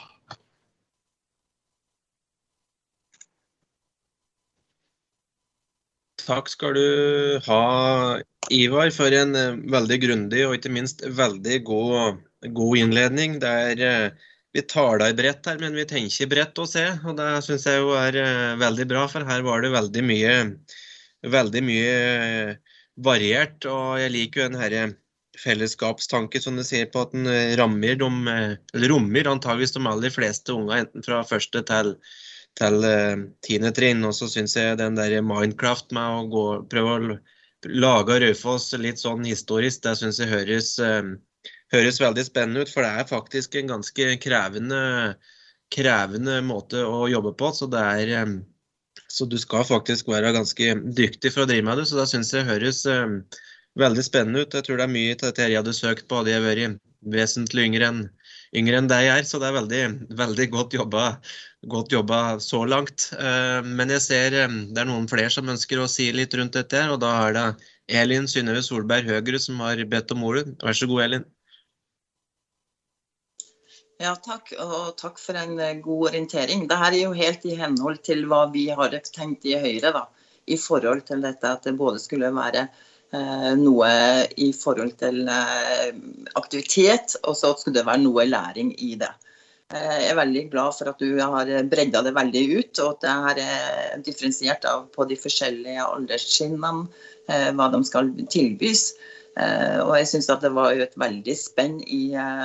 Takk skal du ha, Ivar, for en veldig grundig og ikke minst veldig god innledning. Vi taler bredt her, men vi tenker bredt å se, og det synes jeg jo veldig bra, for her var det veldig mye variert, og jeg liker jo den her fellesskapstanke som du sier på at den rommer antageligvis de aller fleste unger, enten fra første til 10. trinn, og så synes jeg den der Minecraft med å prøve å lage Raufoss litt sånn historisk, det synes jeg høres veldig spennende ut, for det faktisk en ganske krevende måte å jobbe på, så du skal faktisk være ganske dyktig for å drive med det, så det synes jeg høres veldig spennende ut. Jeg tror det mye til dette jeg hadde søkt på, hadde jeg vært vesentlig yngre enn det jeg så det veldig, veldig godt jobba så langt. Men jeg ser det noen flere som ønsker å si litt rundt dette her, og da det Elin Synnøve Solberg Høgre som har bedt om ordet. Vær så god, Elin. Ja, takk, og takk for en god orientering. Dette jo helt i henhold til hva vi har tenkt i Høyre da, i forhold til dette at det både skulle være noe i forhold til aktivitet, og så skulle det være noe læring i det. Jeg veldig glad for at du har breddet det veldig ut, og at det differensiert på de forskjellige alderstrinnene, hva de skal tilbys. Og jeg synes at det var jo et veldig spenn i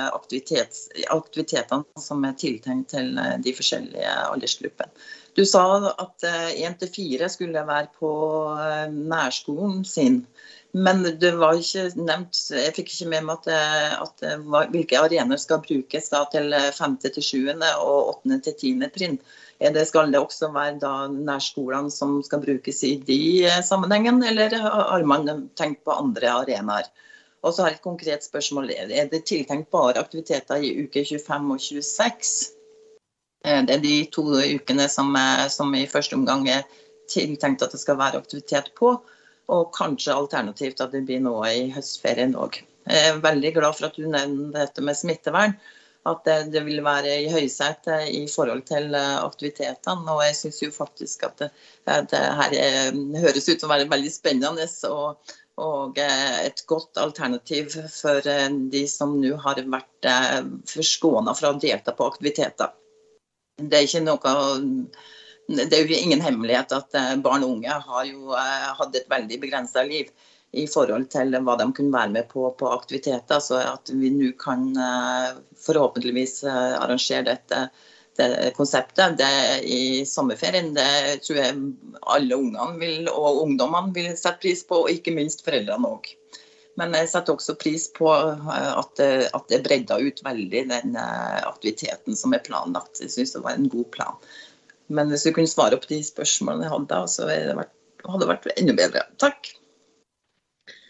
aktivitetene som tiltenkt til de forskjellige aldersgruppene. Du sa at 1-4 skulle være på nærskolen sin, men det var ikke nevnt, jeg fikk ikke med meg hvilke arenaer skal brukes da til 5.-7. og 8.-10. trinn. Skal det også være da nærskolene som skal brukes i de sammenhengen, eller har man tenkt på andre arenaer? Og så har jeg et konkret spørsmål, det tiltenkt bare aktiviteter i uke 25 og 26? Det de 2 ukene som i første omgang tiltenkt at det skal være aktivitet på, og kanskje alternativt at det blir noe i høstferien også. Jeg veldig glad for at du nevner dette med smittevern, at det vil være i høysete i forhold til aktivitetene, og jeg synes jo faktisk at det her høres ut som å være veldig spennende, og et godt alternativ for de som nå har vært forskånet fra å delta på aktiviteter. Det ikke noe... Det jo ingen hemmelighet at barn og unge har jo hatt et veldig begrenset liv i forhold til hva de kunne være med på aktiviteter, så at vi nå kan forhåpentligvis arrangere dette konseptet i sommerferien, det tror jeg alle ungene og ungdommene vil sette pris på, og ikke minst foreldrene også. Men jeg setter også pris på at det bredde ut veldig den aktiviteten som planlagt. Jeg synes det var en god plan. Men hvis du kunne svare på de spørsmålene jeg hadde, så hadde det vært enda bedre. Takk.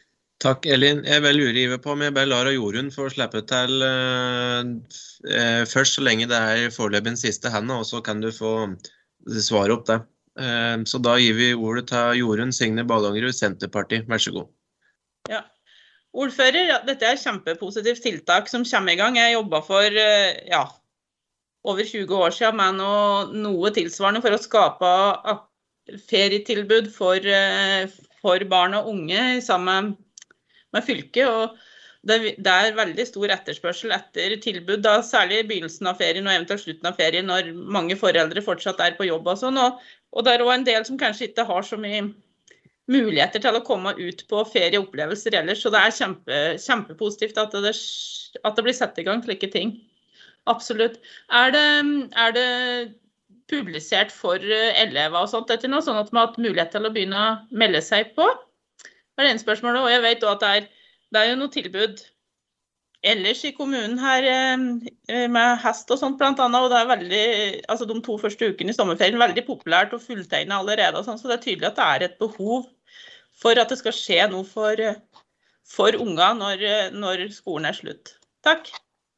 Takk, Elin. Jeg bare lurer på om jeg bare lar Jorunn få slippe til først, så lenge det foreløpig den siste hendene, og så kan du få svare opp det. Så da gir vi ordet til Jorunn Signe Ballangerud, Senterpartiet. Vær så god. Ja. Ordfører, ja, dette et kjempepositivt tiltak som kommer i gang. Jeg jobbet for over 20 år siden med noe tilsvarende for å skape ferietilbud for barn og unge sammen med fylket, og det veldig stor etterspørsel etter tilbud, da, særlig i begynnelsen av ferien og eventuelt slutten av ferien, når mange foreldre fortsatt på jobb og sånn, og det også en del som kanskje ikke har så mye muligheter til å komme ut på ferieopplevelser ellers, så det kjempepositivt at det blir satt i gang slike ting. Absolutt. Er det publisert for elever og sånt etter noe, sånn at man har hatt mulighet til å begynne å melde seg på? Det en spørsmål, og jeg vet også at det jo noe tilbud ellers i kommunen her med hest og sånt blant annet, og det veldig, altså de 2 første ukene i sommerferien, veldig populært og fulltegnet allerede, og sånn, så det tydelig at det et behov for at det skal skje noe for unga når skolen slutt. Takk.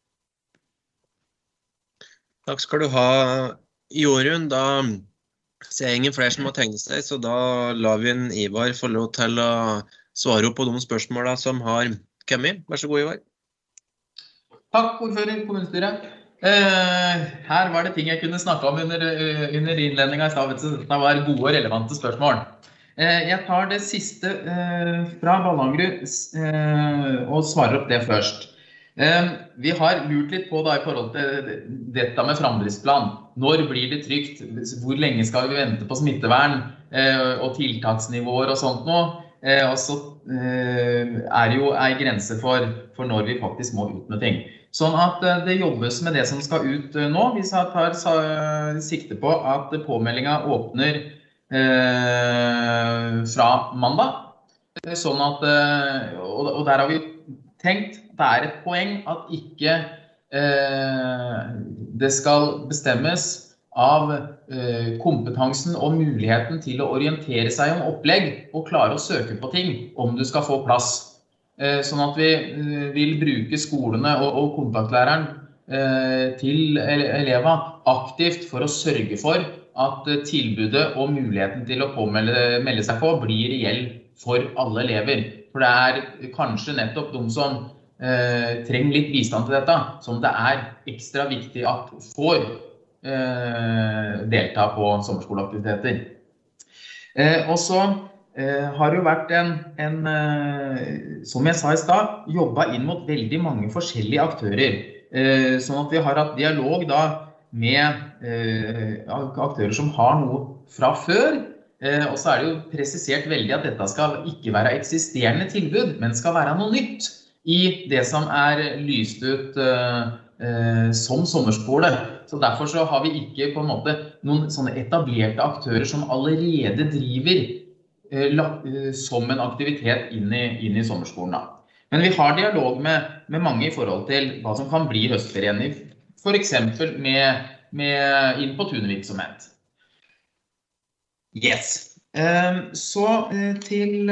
Takk skal du ha, Jorunn. Da ser jeg ingen flere som har tegnet seg, så da lar vi Ivar få lov til å svare på de spørsmålene som har kommet. Vær så god, Ivar. Takk, ordfører, kommunestyret. Her var det ting jeg kunne snakke om under innledningen i stedet, så det var gode og relevante spørsmål. Jeg tar det siste fra Ballangerud og svarer opp det først. Vi har lurt litt på da, i forhold til dette med framdriftsplan. Når blir det trygt? Hvor lenge skal vi vente på smittevern og tiltaksnivåer og sånt nå? Og så det jo en grense for når vi faktisk må ut med ting. Sånn at det jobbes med det som skal ut nå. Vi tar sikte på at påmeldingen åpner fra mandag. Sånn at, og der har vi tenkt, det et poeng at ikke det skal bestemmes av kompetansen og muligheten til å orientere seg om opplegg og klare å søke på ting om du skal få plass. Sånn at vi vil bruke skolene og kontaktlæreren til elever aktivt for å sørge for at tilbudet og muligheten til å melde seg på blir reell for alle elever. For det kanskje nettopp de som trenger litt bistand til dette, som det ekstra viktig at får delta på sommerskoleaktiviteter. Og så har det jo vært som jeg sa i stad, jobbet inn mot veldig mange forskjellige aktører. Sånn at vi har hatt dialog da med aktører som har noe fra før, og så det jo presisert veldig at dette skal ikke være eksisterende tilbud, men skal være noe nytt i det som lyst ut som sommerskole. Så derfor så har vi ikke på en måte noen sånne etablerte aktører som allerede driver som en aktivitet inn i sommerskolen. Men vi har dialog med mange i forhold til hva som kan bli høstferien, for eksempel med inn på tunevirksomhet. Yes. Så til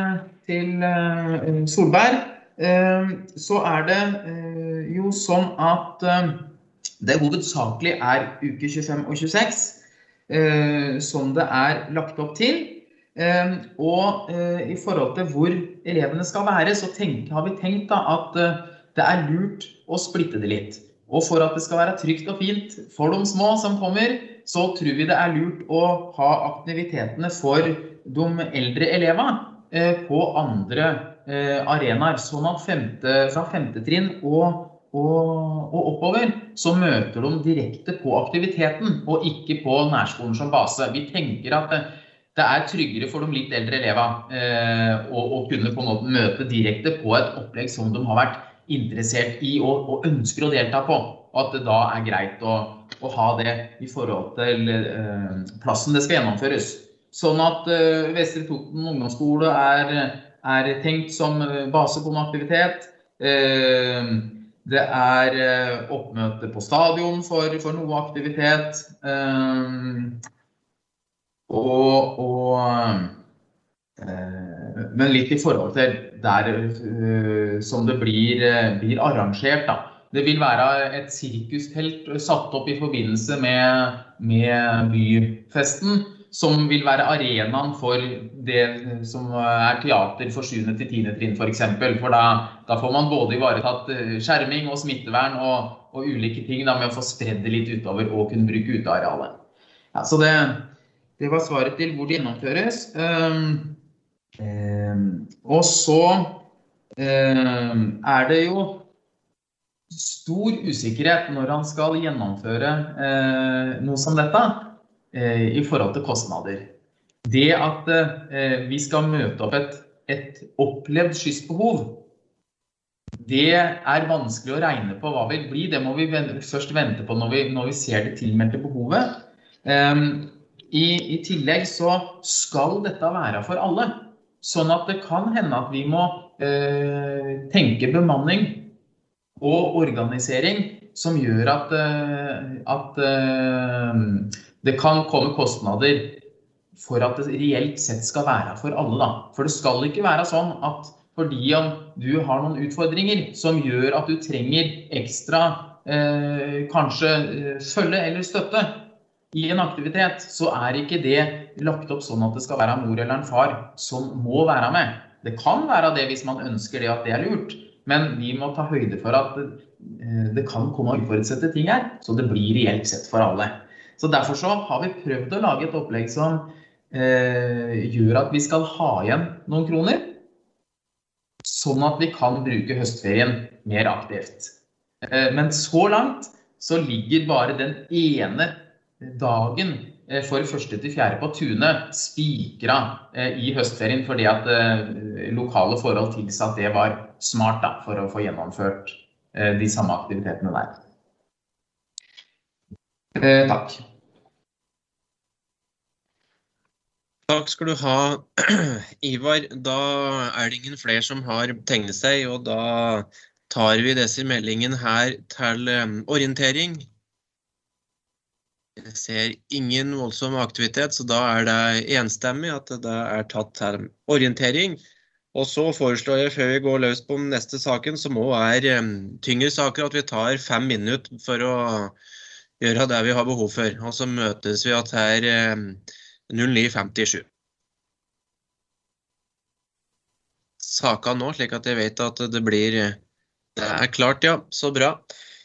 Solberg, så det jo sånn at det hovedsakelig uke 25 og 26 som det lagt opp til. Og i forhold til hvor elevene skal være, så har vi tenkt da at det lurt å splitte det litt. Og for at det skal være trygt og fint for de små som kommer, så tror vi det lurt å ha aktivitetene for de eldre elevene på andre arenaer, sånn at fra 5. trinn og oppover, så møter de direkte på aktiviteten, og ikke på nærskolen som base. Vi tenker at det tryggere for de litt eldre elevene å kunne på en måte møte direkte på et opplegg som de har vært interessert i og ønsker å delta på, og at det da greit å ha det i forhold til plassen det skal gjennomføres. Sånn at Vestre Toten ungdomsskole tenkt som base på en aktivitet. Det oppmøte på stadion for noe aktivitet. Men litt I forhold til der som det blir arrangert da. Det vil være et sirkustelt satt opp I forbindelse med byfesten, som vil være arenaen for det som teater for 7. til 10. trinn for eksempel. For da får man både ivaretatt skjerming og smittevern og ulike ting da, med å få spredd det litt utover og kunne bruke utearealet. Ja, så det var svaret til hvor det gjennomføres. Og så det jo stor usikkerhet når han skal gjennomføre noe som dette I forhold til kostnader. Det at vi skal møte opp et opplevd skyssbehov, det vanskelig å regne på hva vil bli. Det må vi først vente på når vi ser det tilmeldte behovet. I tillegg så skal dette være for alle, sånn at det kan hende at vi må tenke bemanning og organisering som gjør at det kan komme kostnader for at det reelt sett skal være for alle da. For det skal ikke være sånn at fordi om du har noen utfordringer som gjør at du trenger ekstra kanskje følge eller støtte I en aktivitet, så ikke det lagt opp sånn at det skal være en mor eller en far som må være med. Det kan være det hvis man ønsker det at det lurt, men vi må ta høyde for at det kan komme uforutsette ting her, så det blir reelt sett for alle. Så derfor så har vi prøvd å lage et opplegg som gjør at vi skal ha igjen noen kroner, sånn at vi kan bruke høstferien mer aktivt. Men så langt så ligger bare den ene dagen for 1. til 4. på tunet spikret I høstferien fordi at lokale forhold tilsa at det var smart da, for å få gjennomført de samme aktivitetene der. Takk. Takk skal du ha, Ivar. Da det ingen flere som har tegnet seg, og da tar vi disse meldingen her til orientering. Jeg ser ingen voldsom aktivitet, så da det enstemmig at det tatt til orientering. Og så foreslår jeg, før vi går løs på neste saken, som også tyngre saker, at vi tar 5 minutter for å gjøre det vi har behov for. Og så møtes vi at her 09:57. Saken nå, slik at jeg vet at det klart, ja, så bra.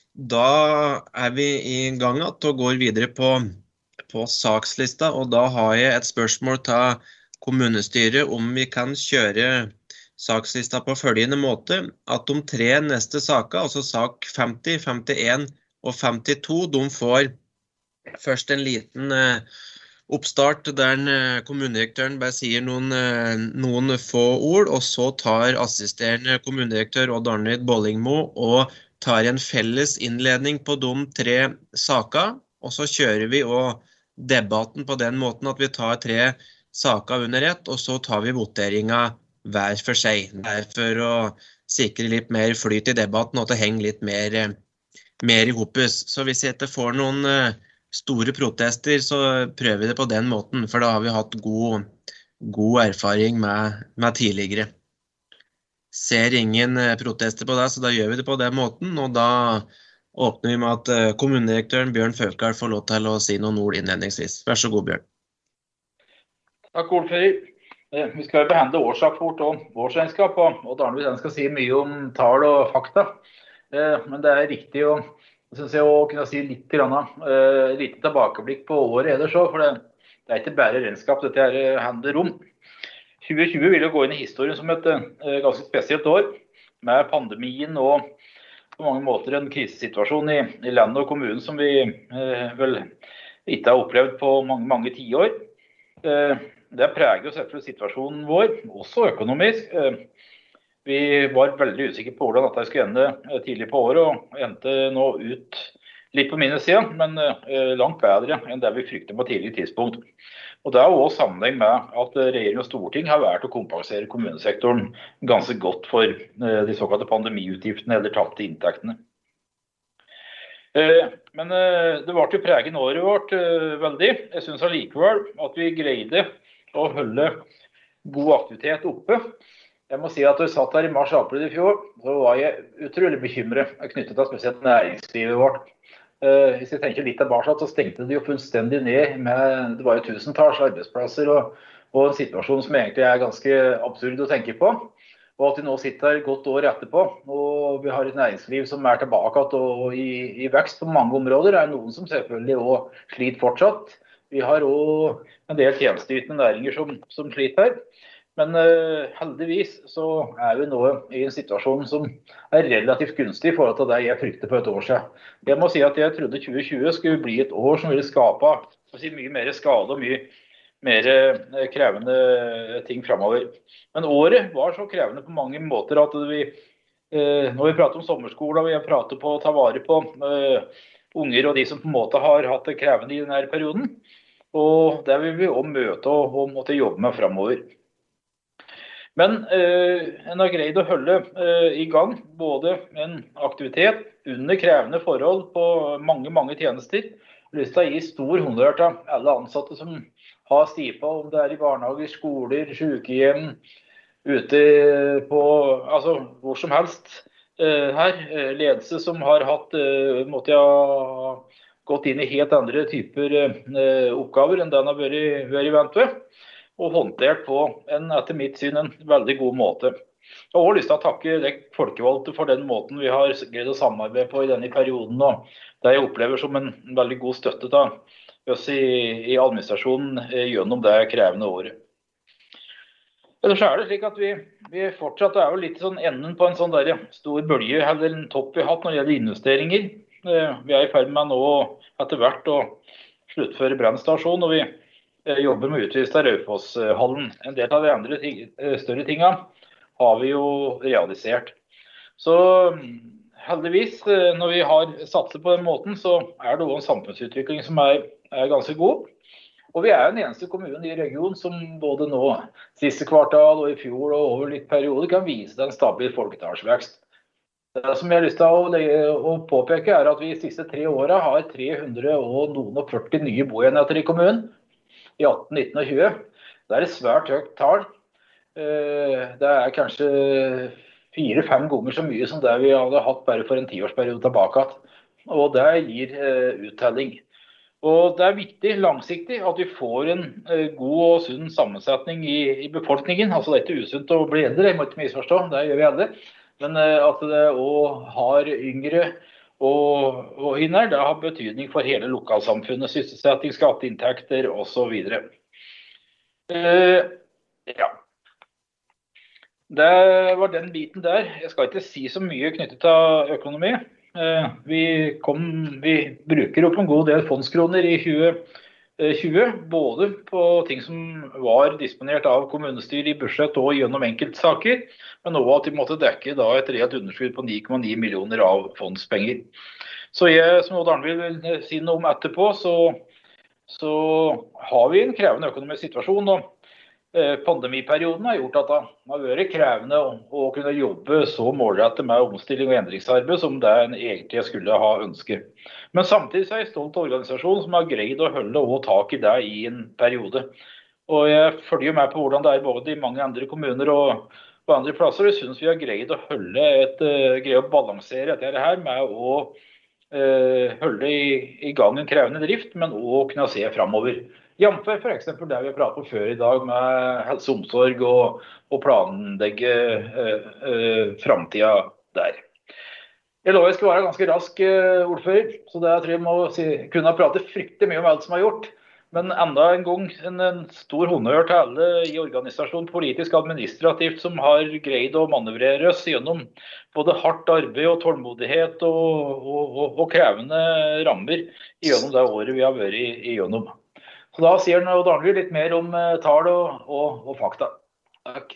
Da vi I gang og går videre på sakslista, og da har jeg et spørsmål til kommunestyret om vi kan kjøre sakslista på følgende måte, at de 3 neste saker, altså sak 50, 51 og 52, de får først en liten oppstart der kommunedirektøren bare sier noen få ord, og så tar assisterende kommunedirektør Odd Arnrid Bollingmo og tar en felles innledning på de 3 saker, og så kjører vi debatten på den måten at vi tar 3 saker under ett, og så tar vi voteringen hver for seg. Det for å sikre litt mer flyt I debatten, og at det henger litt mer I hopes. Så hvis jeg ikke får noen store protester, så prøver vi det på den måten, for da har vi hatt god erfaring med tidligere. Ser ingen protester på det, så da gjør vi det på den måten, og da åpner vi med at kommunedirektøren Bjørn Føkal får lov til å si noen ord innledningsvis. Vær så god, Bjørn. Takk, ordfører. Vi skal behandle årsrapport og årsregnskap, og Arnvid skal si mye om tall og fakta. Men det riktig å kunne si litt tilbakeblikk på året ellers også, for det ikke bare regnskap dette handler om. 2020 vil jo gå inn I historien som et ganske spesielt år, med pandemien og på mange måter en krisesituasjon I landet og kommunen som vi vel ikke har opplevd på mange tiår. Det preger jo selvfølgelig situasjonen vår, også økonomisk. Vi var veldig usikre på hvordan dette skulle ende tidlig på året, og endte nå ut litt på minussiden, men langt bedre enn det vi fryktet på tidlig tidspunkt. Og det også sammenheng med at regjering og storting har vært å kompensere kommunesektoren ganske godt for de såkalte pandemiutgiftene eller tapte inntektene. Men det var til pregen året vårt veldig. Jeg synes allikevel at vi greide å holde god aktivitet oppe. Jeg må si at da jeg satt her i mars-april i fjor, så var jeg utrolig bekymret knyttet til spesielt næringslivet vårt. Hvis jeg tenker litt tilbake, så stengte det jo fullstendig ned det var jo tusentalls arbeidsplasser og en situasjon som egentlig ganske absurd å tenke på. Og at vi nå sitter godt år etterpå, og vi har et næringsliv som tilbake og i vekst på mange områder. Det noen som selvfølgelig også sliter fortsatt. Vi har også en del tjenesteytende næringer som sliter. Men heldigvis så vi nå i en situasjon som relativt gunstig I forhold til det jeg frykte for et år siden. Jeg må si at jeg trodde 2020 skulle bli et år som ville skape mye mer skade og mye mer krevende ting fremover. Men året var så krevende på mange måter at når vi prater om sommerskole, og vi prater på å ta vare på unger og de som på en måte har hatt det krevende I denne perioden, og det vil vi også møte og måtte jobbe med fremover. Men en har greid å holde I gang både en aktivitet under krevende forhold på mange tjenester. Jeg har lyst til å gi stor honnør til alle ansatte som har stipa, om det I barnehager, skoler, sykehjem, ute på, altså hvor som helst her. Ledelse som har hatt, måtte ha gått inn I helt andre typer oppgaver enn den har vært vant ved. Og håndtert på etter mitt syn en veldig god måte. Jeg har også lyst til å takke de folkevalgte for den måten vi har greid å samarbeide på I denne perioden, og det jeg opplever som en veldig god støtte til oss I administrasjonen gjennom det krevende året. Ellers det slik at vi fortsatt jo litt sånn enden på en sånn der stor bølge, eller en topp vi har hatt når det gjelder investeringer. Vi I ferd med nå etter hvert å sluttføre brannstasjon, og vi jobber med utvidelse av Raufosshallen. En del av de andre større tingene har vi jo realisert. Så heldigvis, når vi har satset på den måten, så det også en samfunnsutvikling som ganske god. Og vi den eneste kommunen I regionen som både nå, siste kvartal og I fjor og over litt periode, kan vise en stabil folketallsvekst. Det som jeg har lyst til å påpeke at vi I siste 3 årene har 340 nye boenheter I kommunen. I 18, 19 og 20. Det et svært høyt tall. Det kanskje 4-5 ganger så mye som det vi hadde hatt bare for en 10-årsperiode tilbake. Og det gir uttelling. Og det viktig langsiktig at vi får en god og sunn sammensetning I befolkningen. Altså det ikke usunt å bli eldre, jeg må ikke misforstå, det gjør vi alle. Men at det også har yngre og hinner, det har betydning for hele lokalsamfunnet, sysselsetting, skatteinntekter og så videre. Ja. Det var den biten der. Jeg skal ikke si så mye knyttet til økonomi. Vi bruker opp en god del fondskroner I 2020, både på ting som var disponert av kommunestyret I budsjett og gjennom enkeltsaker, men også at de måtte dekke et reelt underskudd på 9,9 millioner av fondspenger. Så som Odd Arnvild vil si noe om etterpå, så har vi en krevende økonomisk situasjon, og pandemiperioden har gjort at det har vært krevende å kunne jobbe så målrettet med omstilling og endringsarbeid som det en egentlig skulle ha ønsket. Men samtidig så jeg stolt av organisasjonen som har greid å holde og tak I det I en periode. Og jeg følger med på hvordan det både I mange andre kommuner og på andre plasser. Jeg synes vi har greid å greie å balansere dette her med å holde I gang en krevende drift, men også kunne se fremover. Jamfør for eksempel det vi har pratet om før I dag med helse og omsorg og planlegge fremtiden der. Jeg lover jeg skal være ganske rask ordfører, så det tror jeg må kunne prate fryktelig mye om alt som har gjort. Men enda en gang en stor honnør til alle I organisasjonen politisk administrativt som har greid å manøvrere oss gjennom både hardt arbeid og tålmodighet og krevende rammer gjennom det året vi har vært igjennom. Så da sier Odd Arnvild litt mer om tall og fakta. Takk.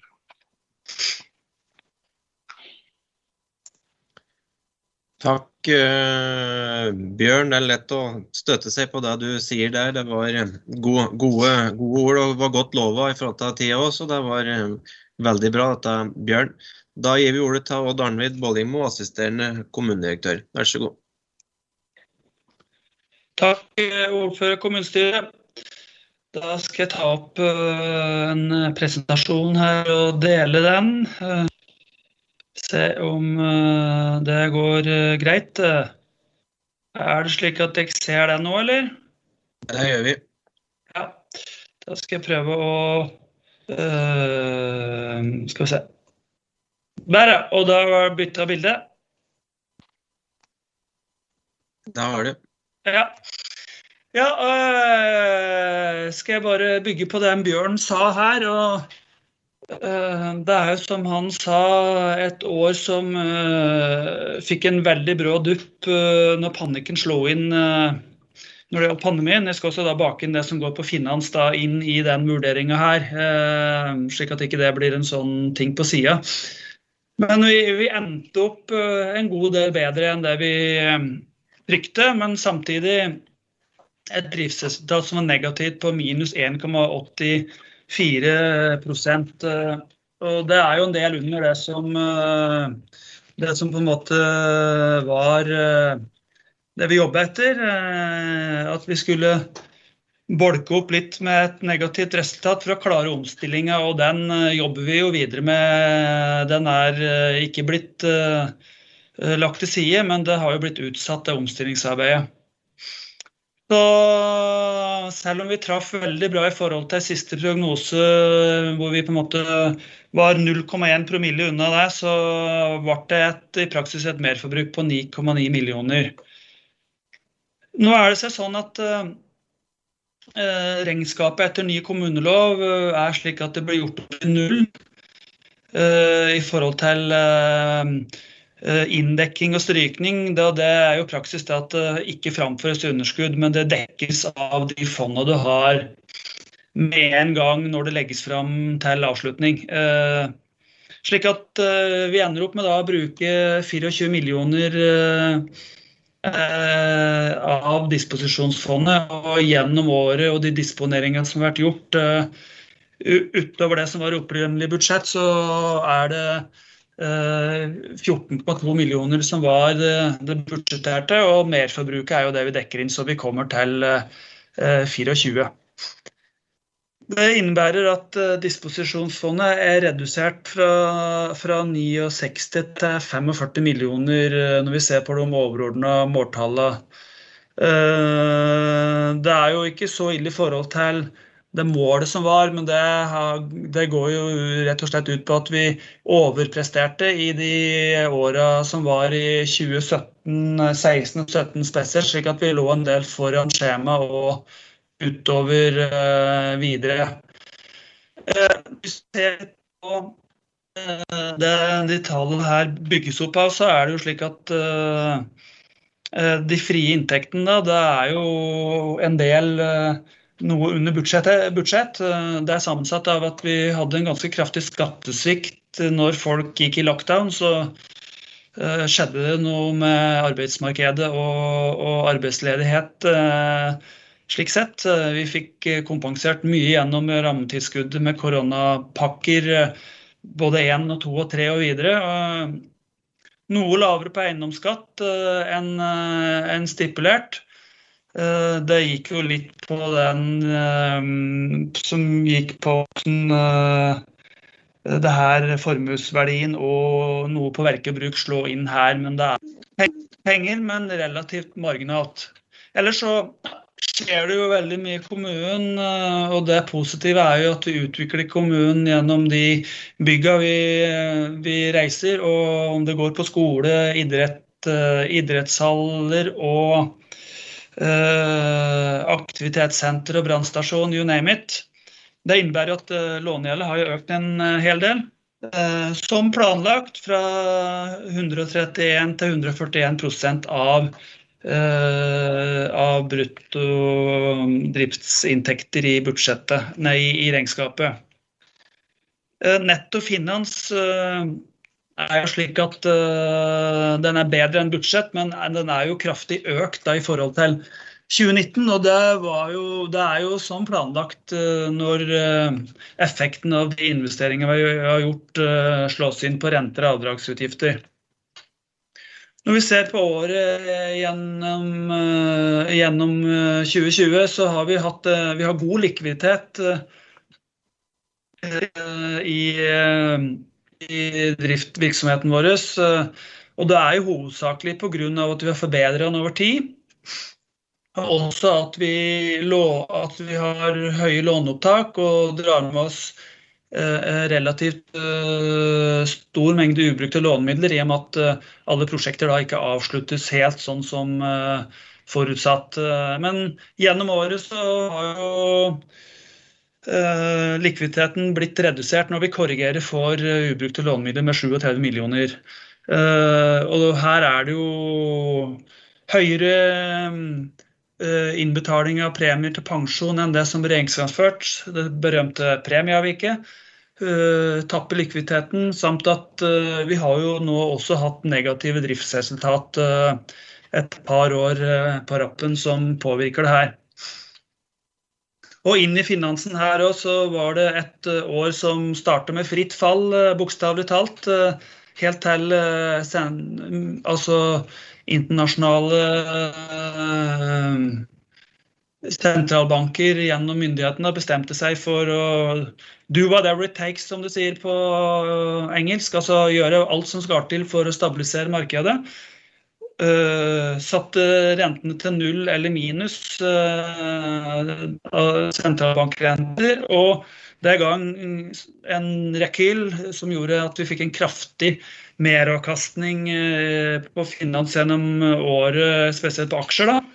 Takk, Bjørn. Det lett å støtte seg på det du sier der. Det var gode ord og var godt lovet I forhold til tida også, så det var veldig bra dette, Bjørn. Da gir vi ordet til Odd Arnvild Bollingmo, assisterende kommunedirektør. Vær så god. Takk, ordfører kommunestyret. Da skal jeg ta opp en presentasjon her og dele den. Se om det går greit. Det slik at jeg ser det nå, eller? Det gjør vi. Ja, da skal jeg prøve å... skal vi se. Der, ja. Og da var det byttet av bildet. Da har du. Ja. Ja, skal jeg bare bygge på det Bjørn sa her, og det jo som han sa et år som fikk en veldig brå dupp når panikken slå inn når det gjaldt pandemien. Jeg skal også da bake inn det som går på finans da inn i den vurderingen her, slik at ikke det blir en sånn ting på siden. Men vi endte opp en god del bedre enn det vi frykte, men samtidig et driftsresultat som var negativt på minus 1,84%. Og det jo en del under det som på en måte var det vi jobbet etter. At vi skulle bolke opp litt med et negativt resultat for å klare omstillingen, og den jobber vi jo videre med. Den ikke blitt lagt til side, men det har jo blitt utsatt det omstillingsarbeidet. Så selv om vi traff veldig bra i forhold til siste prognose, hvor vi på en måte var 0,1 promille unna det, så var det i praksis et merforbruk på 9,9 millioner. Nå det seg sånn at regnskapet etter ny kommunelov slik at det blir gjort til null i forhold til inndekking og strykning. Det jo praksis det at det ikke framføres underskudd, men det dekkes av de fondene du har med en gang når det legges fram til avslutning. Slik at vi ender opp med da å bruke 24 millioner av disposisjonsfondet og gjennom året og de disponeringene som har vært gjort utover det som var opprinnelig budsjett, så det 14,2 millioner som var det budsjetterte, og merforbruket jo det vi dekker inn, så vi kommer til 24. Det innebærer at disposisjonsfondet redusert fra 69 til 45 millioner når vi ser på de overordnede måltallene. Det jo ikke så ille i forhold til det målet som var, men det går jo rett og slett ut på at vi overpresterte i de årene som var i 2017, 16 og 17 spesielt, slik at vi lå en del foran skjema og utover videre. Hvis vi ser på de tallene her bygges opp av, så det jo slik at de frie inntektene, det jo en del noe under budsjett. Det sammensatt av at vi hadde en ganske kraftig skattesvikt når folk gikk i lockdown, så skjedde det noe med arbeidsmarkedet og arbeidsledighet slik sett. Vi fikk kompensert mye gjennom rammetilskuddet med koronapakker, både 1 og 2 og 3 og videre. Noe lavere på eiendomsskatt enn stipulert. Det gikk jo litt på den som gikk på det her formuesverdien og noe på verkebruk slå inn her, men det penger, men relativt marginalt. Ellers så skjer det jo veldig mye i kommunen, og det positive jo at vi utvikler kommunen gjennom de bygga vi reiser, og om det går på skole, idrettshaller og aktivitetssenter og brannstasjon, you name it. Det innebærer at lånegjeldet har jo økt en hel del, som planlagt fra 131 til 141% av brutto driftsinntekter i budsjettet, i regnskapet. Netto finans jo slik at den bedre enn budsjett, men den jo kraftig økt da, i forhold til 2019, og det jo sånn planlagt når effekten av de investeringene vi har gjort slås inn på renter og avdragsutgifter. Når vi ser på året gjennom 2020, så har vi har god likviditet i driftvirksomheten vår, og det jo hovedsakelig på grunn av at vi har forbedret den over tid. Også at vi har høye låneopptak og drar med oss relativt stor mengde ubrukte lånemidler i og med at alle prosjekter da ikke avsluttes helt sånn som forutsatt. Men gjennom året så har jo likviditeten blitt redusert når vi korrigerer for ubrukte lånemidler med 37 millioner. Og her det jo høyere innbetaling av premier til pensjon enn det som ble regjeringsgjennomført, det berømte premieavviket, tapper likviditeten, samt at vi har jo nå også hatt negative driftsresultat et par år på rappen som påvirker det her. Og inn i finansen her også var det et år som startet med fritt fall, bokstavelig talt, helt til internasjonale sentralbanker gjennom myndighetene bestemte seg for å do whatever it takes, som det sier på engelsk, altså gjøre alt som skal til for å stabilisere markedet. Satte rentene til 0 eller minus sentralbankrenter, og det ga en rekyl som gjorde at vi fikk en kraftig meravkastning på finans gjennom året, spesielt på aksjer da.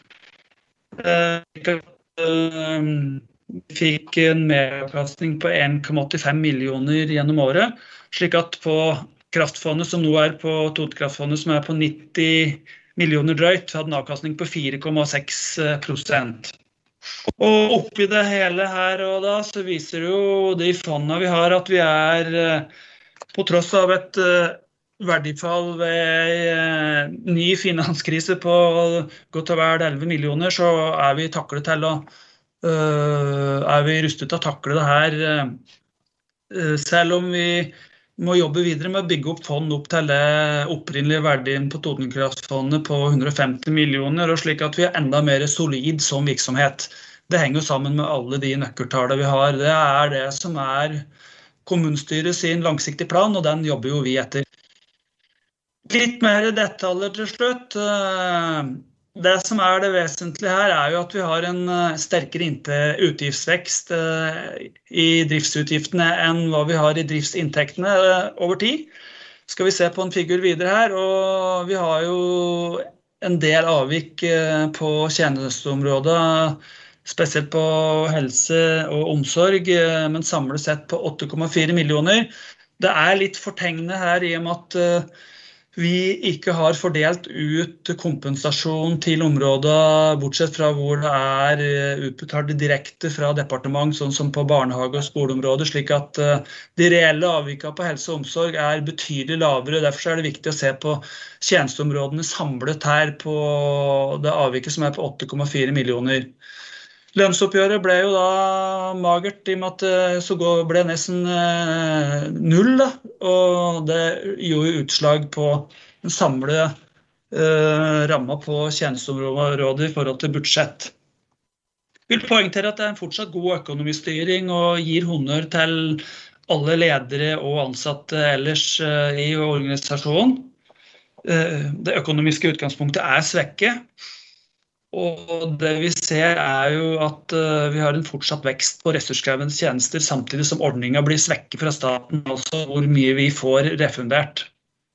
Vi fikk en meravkastning på 1,85 millioner gjennom året, slik at på kraftfondet som nå på Totenkraftfondet som på 90 millioner drøyt, hadde en avkastning på 4,6%. Og oppi det hele her og da, så viser jo de fondene vi har at vi på tross av et verdifall ved ny finanskrise på godt og vel 11 millioner, så vi taklet til å vi rustet til å takle det her, selv om vi må jobbe videre med å bygge opp fond opp til det opprinnelige verdien på Totenkraftfondet på 150 millioner, og slik at vi enda mer solid som virksomhet. Det henger jo sammen med alle de nøkkeltallene vi har. Det det som kommunestyret sin langsiktige plan, og den jobber jo vi etter. Litt mer detaljer til slutt. Det som det vesentlige her jo at vi har en sterkere utgiftsvekst i driftsutgiftene enn hva vi har i driftsinntektene over tid. Skal vi se på en figur videre her, og vi har jo en del avvik på tjenesteområdet, spesielt på helse og omsorg, men samlet sett på 8,4 millioner. Det litt fortegnende her i og med at vi ikke har fordelt ut kompensasjon til områder, bortsett fra hvor det utbetalt direkte fra departement, sånn som på barnehage- og skoleområdet, slik at de reelle avvikene på helse og omsorg betydelig lavere. Derfor det viktig å se på tjenesteområdene samlet her på det avviket som på 8,4 millioner. Lønnsoppgjøret ble jo da magert i og med at så ble nesten null da, og det gjorde utslag på den samlede rammen på tjenesteområdet i forhold til budsjett. Jeg vil poengtere at det en fortsatt god økonomistyring og gir honnør til alle ledere og ansatte ellers i organisasjonen. Det økonomiske utgangspunktet svekket. Og det vi ser jo at vi har en fortsatt vekst på ressurskrevende tjenester, samtidig som ordningen blir svekket fra staten, altså hvor mye vi får refundert.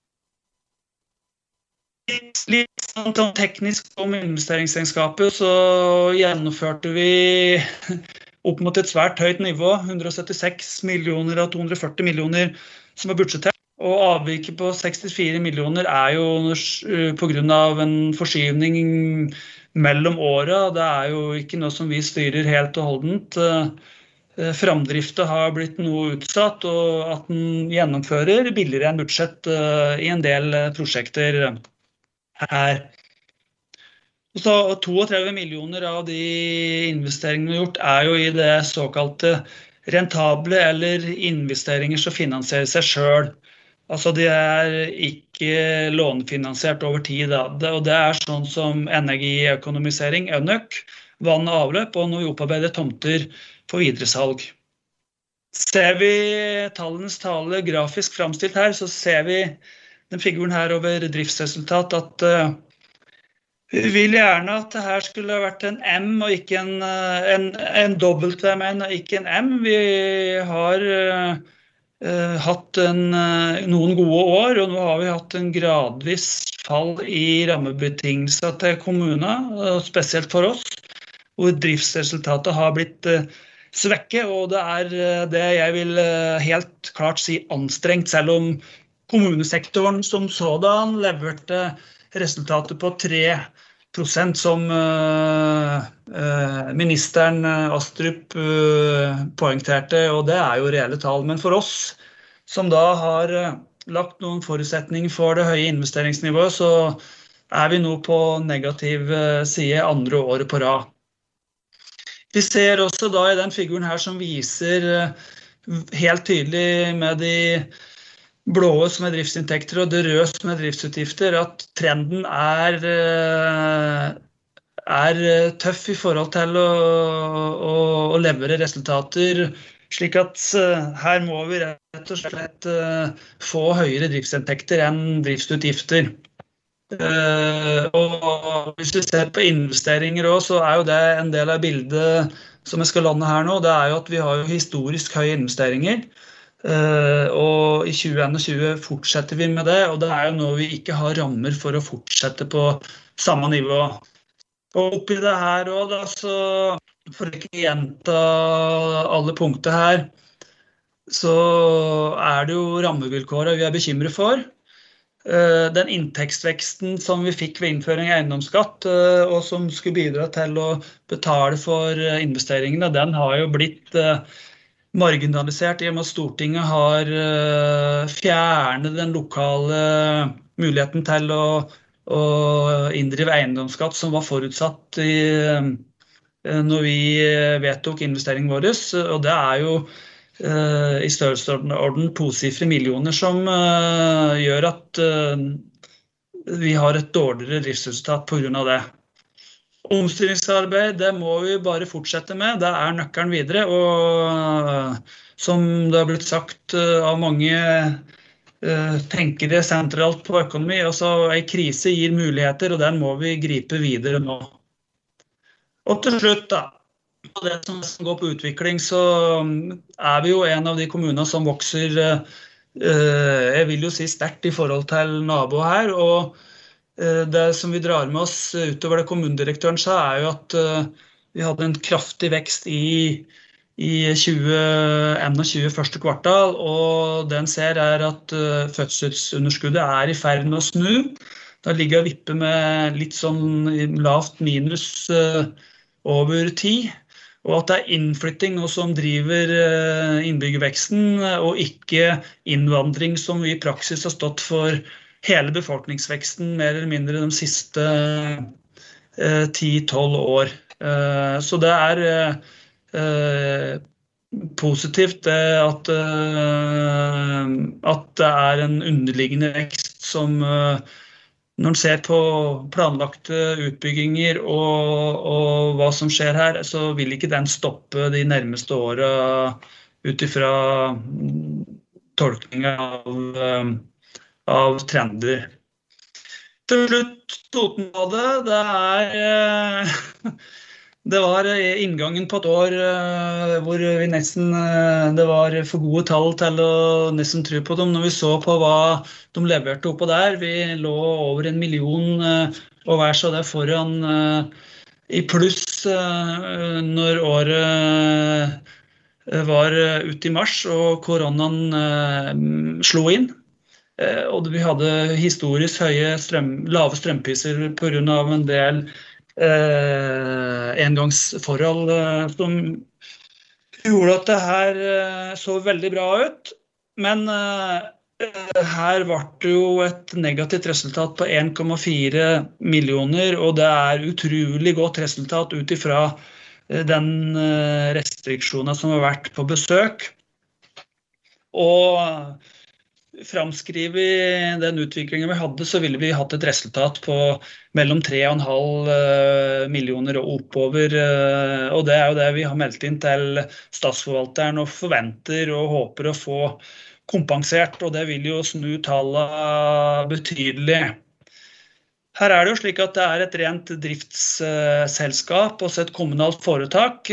Litt sånn teknisk om investeringsregnskapet, så gjennomførte vi opp mot et svært høyt nivå, 176 millioner og 240 millioner som budsjettert. Og avviket på 64 millioner jo på grunn av en forskyvning mellom året. Det jo ikke noe som vi styrer helt og holdent. Framdriften har blitt noe utsatt, og at den gjennomfører billigere enn budsjett i en del prosjekter her. Og så 32 millioner av de investeringene vi har gjort jo i det såkalte rentable eller investeringer som finansierer seg selv. Altså de ikke lånefinansiert over tid. Og det sånn som energiøkonomisering, ENØK, vann og avløp, og når vi opparbeider tomter for videresalg. Ser vi tallenes tale grafisk fremstilt her, så ser vi den figuren her over driftsresultat at vi vil gjerne at det her skulle vært en M og ikke en W, men ikke en M. Vi har hatt noen gode år, og nå har vi hatt en gradvis fall i rammebetingelser til kommunen, spesielt for oss, hvor driftsresultatet har blitt svekke, og det det jeg vil helt klart si anstrengt, selv om kommunesektoren som sådan leverte resultatet på 3% som ministeren Astrup poengterte, og det jo reelle tall. Men for oss som da har lagt noen forutsetninger for det høye investeringsnivået, så vi nå på negativ side andre året på rad. Vi ser også da i den figuren her som viser helt tydelig med de blåe som driftsinntekter og det røde som driftsutgifter, at trenden tøff i forhold til å levere resultater, slik at her må vi rett og slett få høyere driftsinntekter enn driftsutgifter. Og hvis vi ser på investeringer også, så jo det en del av bildet som jeg skal lande her nå, det jo at vi har jo historisk høye investeringer, og i 2021 fortsetter vi med det, og det jo nå vi ikke har rammer for å fortsette på samme nivå. Og oppi det her også, da, så for ikke gjenta alle punkter her, så det jo rammevilkåret vi bekymret for. Den inntektsveksten som vi fikk ved innføring av eiendomsskatt, og som skulle bidra til å betale for investeringene, den har jo blitt marginalisert i og med at Stortinget har fjernet den lokale muligheten til å inndrive eiendomsskatt som var forutsatt når vi vedtok investeringen vår, og det jo i størrelsesorden tosifrige millioner som gjør at vi har et dårligere driftsresultat på grunn av det. Omstillingsarbeid, det må vi bare fortsette med, det nøkkelen videre, og som det har blitt sagt av mange tenkere sentralt på økonomi, altså en krise gir muligheter, og den må vi gripe videre nå. Og til slutt da, på det som går på utvikling, så vi jo en av de kommunene som vokser, jeg vil jo si sterkt i forhold til naboer her, og det som vi drar med oss utover det kommunedirektøren sa, jo at vi hadde en kraftig vekst i 2021 første kvartal, og den ser at fødselsunderskuddet i ferd med å snu. Da ligger jeg vippe med litt sånn lavt minus over 10, og at det innflytting nå som driver innbyggerveksten, og ikke innvandring som vi i praksis har stått for hele befolkningsveksten mer eller mindre de siste 10-12 år. Så det positivt at det en underliggende vekst som når man ser på planlagte utbygginger og hva som skjer her, så vil ikke den stoppe de nærmeste årene utifra tolkningen av trender. Til slutt, Totenbadet, det var inngangen på et år hvor vi nesten, det var for gode tall til å nesten tro på dem når vi så på hva de leverte oppå der. Vi lå over 1 million og så det foran i pluss når året var ute i mars og koronaen slo inn. Og vi hadde historisk lave strømpriser på grunn av en del engangsforhold som gjorde at det her så veldig bra ut, men her var det jo et negativt resultat på 1,4 millioner, og det utrolig godt resultat utifra den restriksjonen som har vært på besøk. Og framskrevet den utviklingen vi hadde, så ville vi hatt et resultat på mellom 3,5 millioner og oppover. Og det jo det vi har meldt inn til statsforvalteren og forventer og håper å få kompensert, og det vil jo snu tallene betydelig. Her det jo slik at det et rent driftsselskap, også et kommunalt foretak,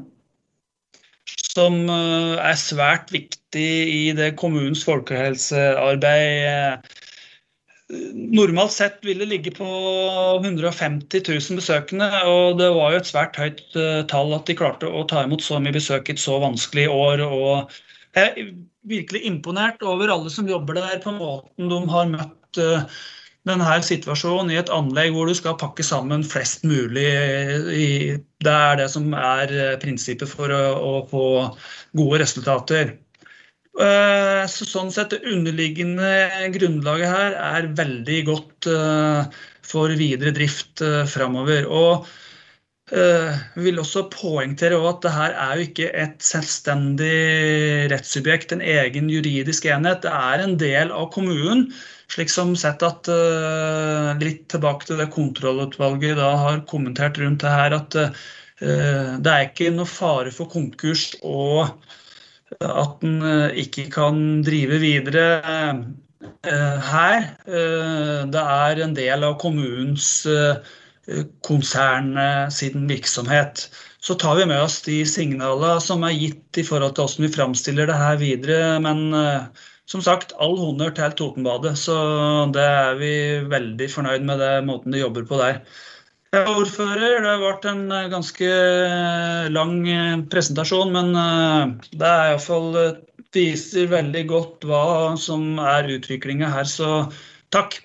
som svært viktig i det kommunens folkehelsearbeid. Normalt sett ville det ligge på 150 000 besøkende, og det var jo et svært høyt tall at de klarte å ta imot så mye besøk i et så vanskelig år. Og jeg virkelig imponert over alle som jobber der på måten de har møtt denne situasjonen i et anlegg hvor du skal pakke sammen flest mulig. Det det som prinsippet for å få gode resultater. Så sånn sett det underliggende grunnlaget her veldig godt for videre drift fremover. Og vi vil også poengtere at det her jo ikke et selvstendig rettssubjekt, en egen juridisk enhet. Det en del av kommunen, slik som sett at litt tilbake til det kontrollutvalget da har kommentert rundt det her, at det ikke noe fare for konkurs og at den ikke kan drive videre her. Det en del av kommunens konsern sin virksomhet. Så tar vi med oss de signalene som gitt i forhold til hvordan vi fremstiller det her videre, men som sagt, all honnør til Totenbadet, så det vi veldig fornøyd med det måten de jobber på der. Jeg ordfører, det har vært en ganske lang presentasjon, men det I hvert fall viser veldig godt hva som utviklingen her, så takk.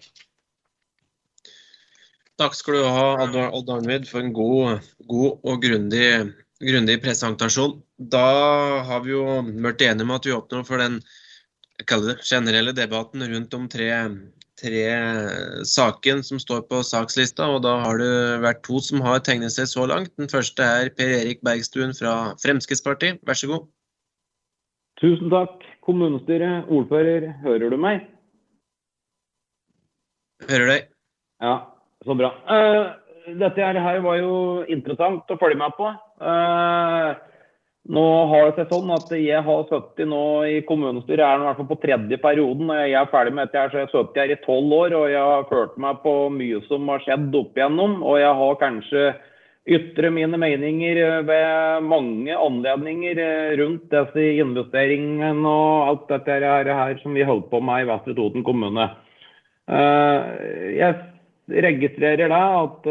Takk skal du ha, Odd Arnvid, for en god og grundig presentasjon. Da har vi jo vært enige med at vi åpner for den generelle debatten rundt om tre saken som står på sakslista, og da har det vært to som har tegnet seg så langt. Den første Per Erik Bergstuen fra Fremskrittspartiet. Vær så god. Tusen takk, kommunestyret, ordfører. Hører du meg? Hører deg. Ja, så bra. Dette her var jo interessant å følge med på. Nå har det seg sånn at jeg har sittet nå i kommunestyret, nå I hvert fall på tredje perioden, og jeg ferdig med dette her, så jeg har sittet her I 12 år, og jeg har følt meg på mye som har skjedd opp igjennom, og jeg har kanskje ytret mine meninger ved mange anledninger rundt disse investeringene og alt dette her som vi holdt på med I Vestre Toten kommune. Jeg registrerer det at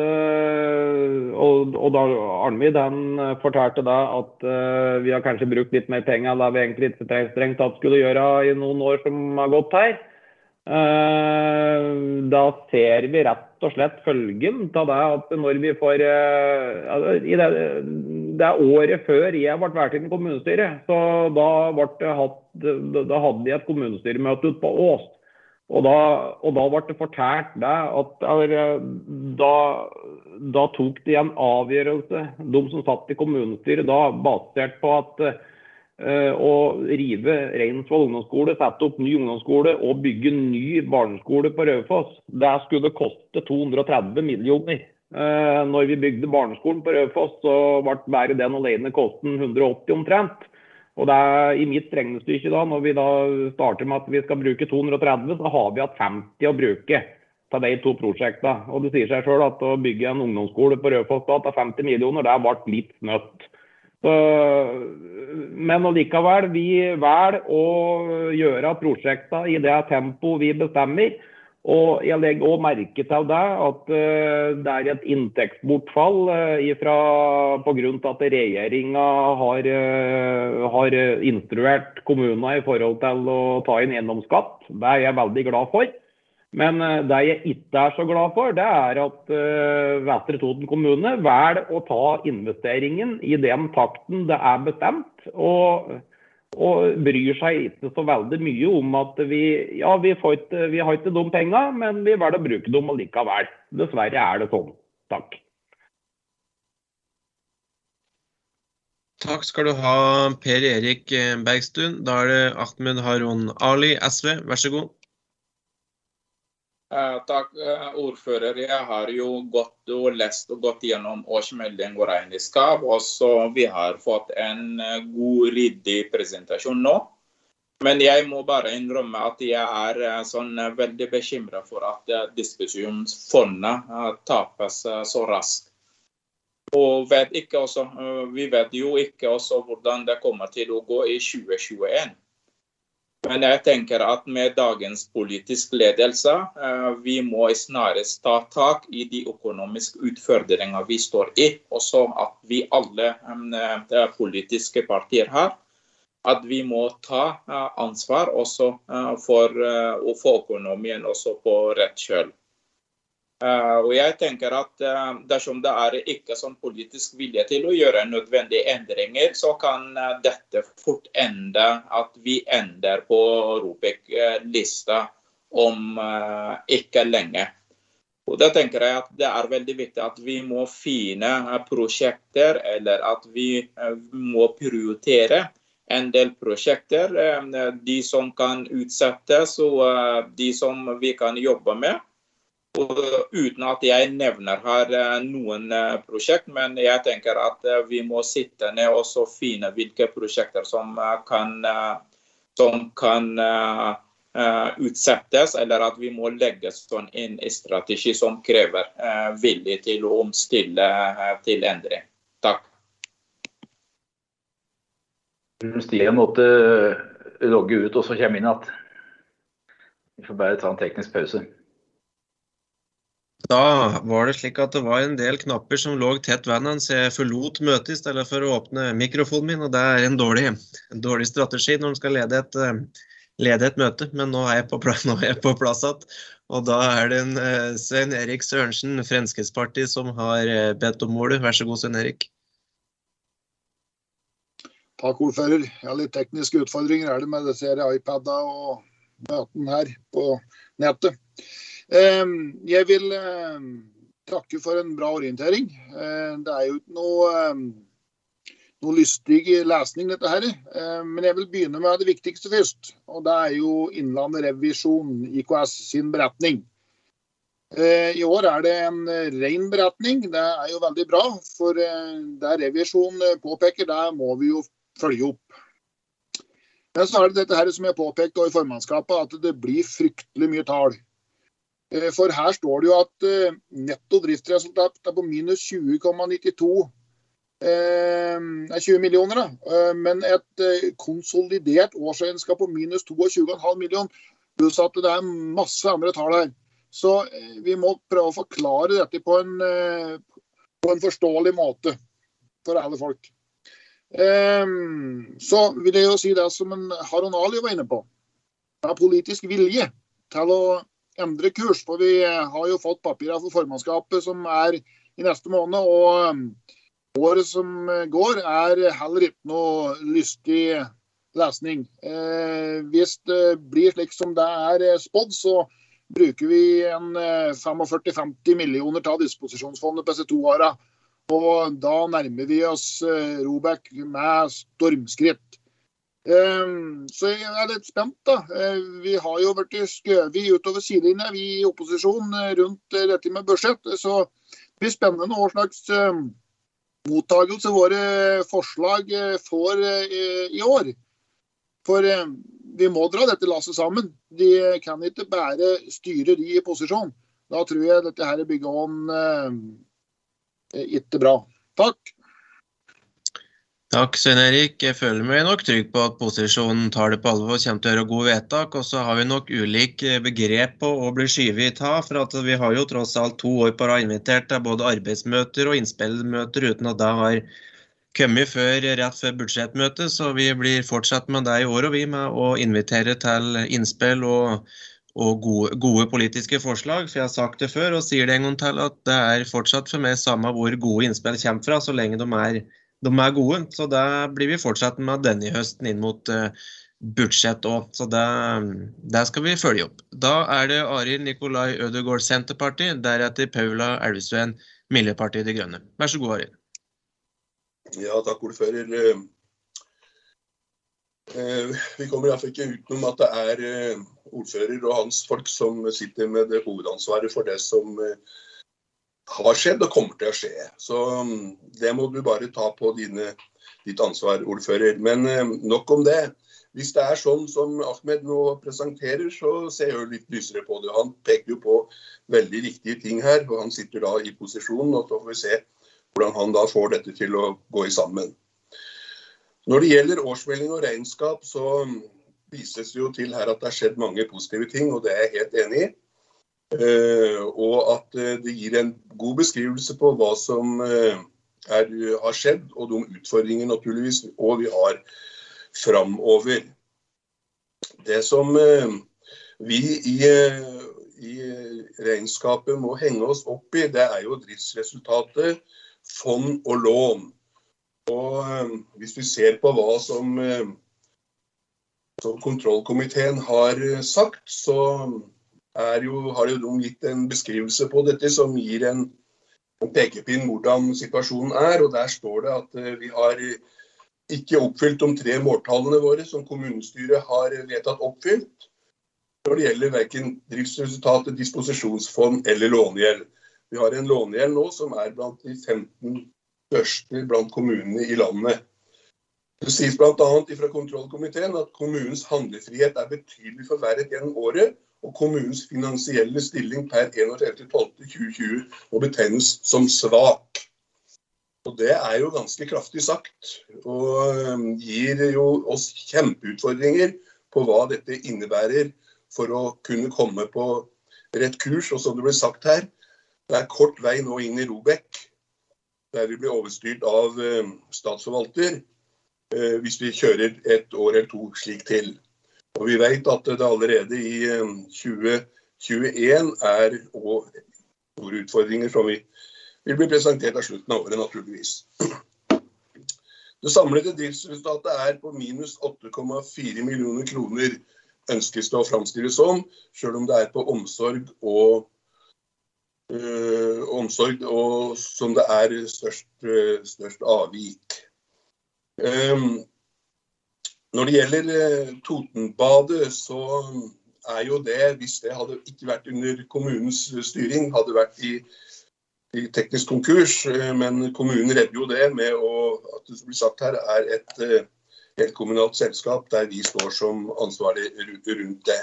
og da Arnvid han fortalte da at vi har kanskje brukt litt mer penger enn det vi egentlig ikke strengt tatt skulle gjøre I noen år som har gått her. Da ser vi rett og slett følgen av det at når vi får I det året før jeg ble valgt inn I kommunestyret, så da hadde jeg et kommunestyremøte ut på Ås. Og da ble det fortalt det at da tok de en avgjørelse, de som satt I kommunestyret da, basert på at å rive Reinsvoll ungdomsskole, sette opp ny ungdomsskole og bygge ny barneskole på Raufoss. Det skulle koste 230 millioner. Når vi bygde barneskolen på Raufoss, så ble bare den alene kosten 180 omtrent. Og det I mitt regnestykke da, når vi da starter med at vi skal bruke 230, så har vi hatt 50 å bruke til de to prosjektene. Og det sier seg selv at å bygge en ungdomsskole på Raufoss da til 50 millioner, det ble litt snøtt. Men allikevel, vi velger å gjøre prosjektene I det tempo vi bestemmer. Og jeg legger også merke til det at det et inntektsbortfall på grunn av at regjeringen har instruert kommunene I forhold til å ta inn eiendomsskatt. Det jeg veldig glad for. Men det jeg ikke så glad for, det at Vestre Toten kommune velger å ta investeringen I den takten det bestemt, og bryr seg ikke så veldig mye om at vi har ikke de pengene, men vi velger å bruke dem allikevel. Dessverre det sånn. Takk. Takk skal du ha, Per Erik Bergstuen. Da det Ahmed Harun Ali, SV. Vær så god. Takk, ordfører. Jeg har jo gått og lest og gått gjennom årsmelding og regnskap, og så vi har fått en god, ryddig presentasjon nå. Men jeg må bare innrømme at jeg veldig bekymret for at disposisjonsfondet tapes så raskt. Og vi vet jo ikke også hvordan det kommer til å gå i 2021. Men jeg tenker at med dagens politisk ledelse, vi må snarest ta tak i de økonomiske utfordringer vi står i, og så at vi alle politiske partier har, at vi må ta ansvar også for å få økonomien også på rett kjøl. Og jeg tenker at dersom det ikke sånn politisk vilje til å gjøre nødvendige endringer, så kan dette fort ende at vi ender på ROBEK-lista om ikke lenge. Og da tenker jeg at det veldig viktig at vi må finne prosjekter, eller at vi må prioritere en del prosjekter, de som kan utsettes og de som vi kan jobbe med. Og uten at jeg nevner her noen prosjekt, men jeg tenker at vi må sitte ned og så finne hvilke prosjekter som kan utsettes, eller at vi må legge sånn inn i strategi som krever vilje til å omstille til endring. Takk. Stian måtte logge ut og så komme inn at vi får bare ta en teknisk pause. Da var det slik at det var en del knapper som lå tett ved hverandre, så jeg forlot møtet i stedet for å åpne mikrofonen min, og det en dårlig strategi når man skal lede et møte, men nå jeg på plass igjen, og da det en Svein Erik Sørensen, Fremskrittspartiet, som har bedt om ordet. Vær så god, Svein Erik. Takk, ordfører. Litt tekniske utfordringer det med disse iPadene og møten her på nettet. Jeg vil takke for en bra orientering. Det jo ikke noe lystig lesning dette her, men jeg vil begynne med det viktigste først, og det jo Innlandet Revisjon, IKS sin beretning. I år det en ren beretning, det jo veldig bra, for det revisjon påpeker, det må vi jo følge opp. Men så det dette her som jeg påpekte i formannskapet, at det blir fryktelig mye tall. For her står det jo at netto driftsresultat på minus 20,92 20 millioner, men et konsolidert årsregnskap på minus 22,5 millioner, pluss at det masse andre tall her. Så vi må prøve å forklare dette på en forståelig måte for alle folk. Så vil jeg jo si det som Harun Ali var inne på. Det politisk vilje til å endre kurs, for vi har jo fått papirer for formannskapet som i neste måned, og året som går heller ikke noe lystig lesning. Hvis det blir slik som det spådd, så bruker vi en 45-50 millioner til disposisjonsfondet på disse 2 årene. Og da nærmer vi oss ROBEK med stormskritt. Så jeg litt spent da. Vi har jo vært skøvet utover sidelinjen, vi i opposisjon, rundt dette med budsjett. Så det blir spennende hva slags mottagelse våre forslag får i år. For vi må dra dette lasset sammen. De kan ikke bare styre de i posisjon. Da tror jeg dette her bygger om ikke bra. Takk. Takk, Svein Erik. Jeg føler meg nok trygg på at posisjonen tar det på alvor og kommer til å gjøre gode vedtak, og så har vi nok ulik begrep på å bli skyvet i ta, for at vi har jo tross alt 2 år på å ha invitert til både arbeidsmøter og innspillmøter uten at det har kommet rett før budsjettmøtet, så vi blir fortsatt med det i år og vi med å invitere til innspill og gode politiske forslag, for jeg har sagt det før og sier det en gang til at det fortsatt for meg samme hvor gode innspill kommer fra, så lenge de gode, så da blir vi fortsatt med denne høsten inn mot budsjett også, så det skal vi følge opp. Da det Arild Nikolai Ødegaard, Senterpartiet, deretter Paula Elvesveen, Miljøpartiet De Grønne. Vær så god, Arild. Ja, takk, ordfører. Vi kommer i hvert fall ikke utenom at det ordfører og hans folk som sitter med det hovedansvaret for det som har skjedd og kommer til å skje. Så det må du bare ta på ditt ansvar, ordfører. Men nok om det. Hvis det sånn som Ahmed nå presenterer, så ser jeg jo litt lysere på det. Han peker jo på veldig viktige ting her, og han sitter da i posisjonen, og så får vi se hvordan han da får dette til å gå i sammen. Når det gjelder årsmelding og regnskap, så vises det jo til her at det har skjedd mange positive ting, og det jeg helt enig i. Og at det gir en god beskrivelse på hva som har skjedd, og de utfordringer naturligvis, og vi har fremover. Det som vi i regnskapet må henge oss opp i, det jo driftsresultatet, fond og lån. Og hvis vi ser på hva som kontrollkomiteen har sagt, så har de gitt en beskrivelse på dette som gir en pekepinn hvordan situasjonen og der står det at vi har ikke oppfylt de 3 måltallene våre som kommunestyret har vedtatt oppfylt når det gjelder hverken driftsresultatet, disposisjonsfond eller lånegjeld. Vi har en lånegjeld nå som blant de 15 største blant kommunene i landet. Det sies blant annet fra kontrollkomiteen at kommunens handlefrihet betydelig forverret gjennom året, og kommunens finansielle stilling per 31.12.2020 må betegnes som svak. Og det jo ganske kraftig sagt, og gir jo oss kjempeutfordringer på hva dette innebærer for å kunne komme på rett kurs, og som det ble sagt her, det kort vei nå inn i Robek, der vi blir overstyrt av statsforvalter, hvis vi kjører 1 år eller 2 slik til. Og vi vet at det allerede i 2021 store utfordringer som vil bli presentert av slutten av året, naturligvis. Det samlede driftsresultatet på minus 8,4 millioner kroner, ønskes det å framstille som, selv om det på omsorg og som det størst avvik. Når det gjelder Totenbadet, så jo det, hvis det hadde ikke vært under kommunens styring, hadde vært i teknisk konkurs, men kommunen redder jo det med at det som blir sagt her, et helt kommunalt selskap der vi står som ansvarlig rundt det.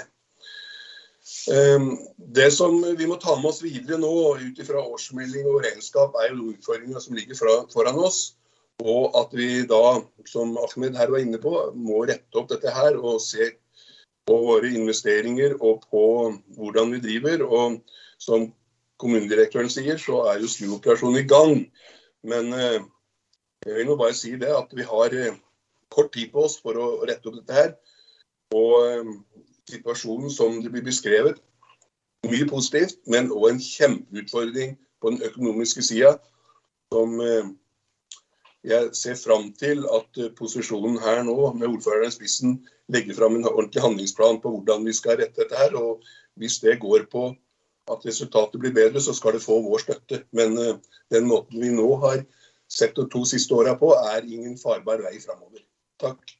Det som vi må ta med oss videre nå, utifra årsmelding og regnskap, jo utfordringer som ligger foran oss, og at vi da, som Ahmed her var inne på, må rette opp dette her og se på våre investeringer og på hvordan vi driver, og som kommunedirektøren sier, så jo snuoperasjonen i gang. Men jeg vil nå bare si det, at vi har kort tid på oss for å rette opp dette her, og situasjonen som det blir beskrevet, mye positivt, men også en kjempeutfordring på den økonomiske siden, som jeg ser frem til at posisjonen her nå, med ordføreren i spissen, legger frem en ordentlig handlingsplan på hvordan vi skal rette dette her, og hvis det går på at resultatet blir bedre, så skal det få vår støtte. Men den måten vi nå har sett de 2 siste årene på, ingen farbar vei fremover. Takk.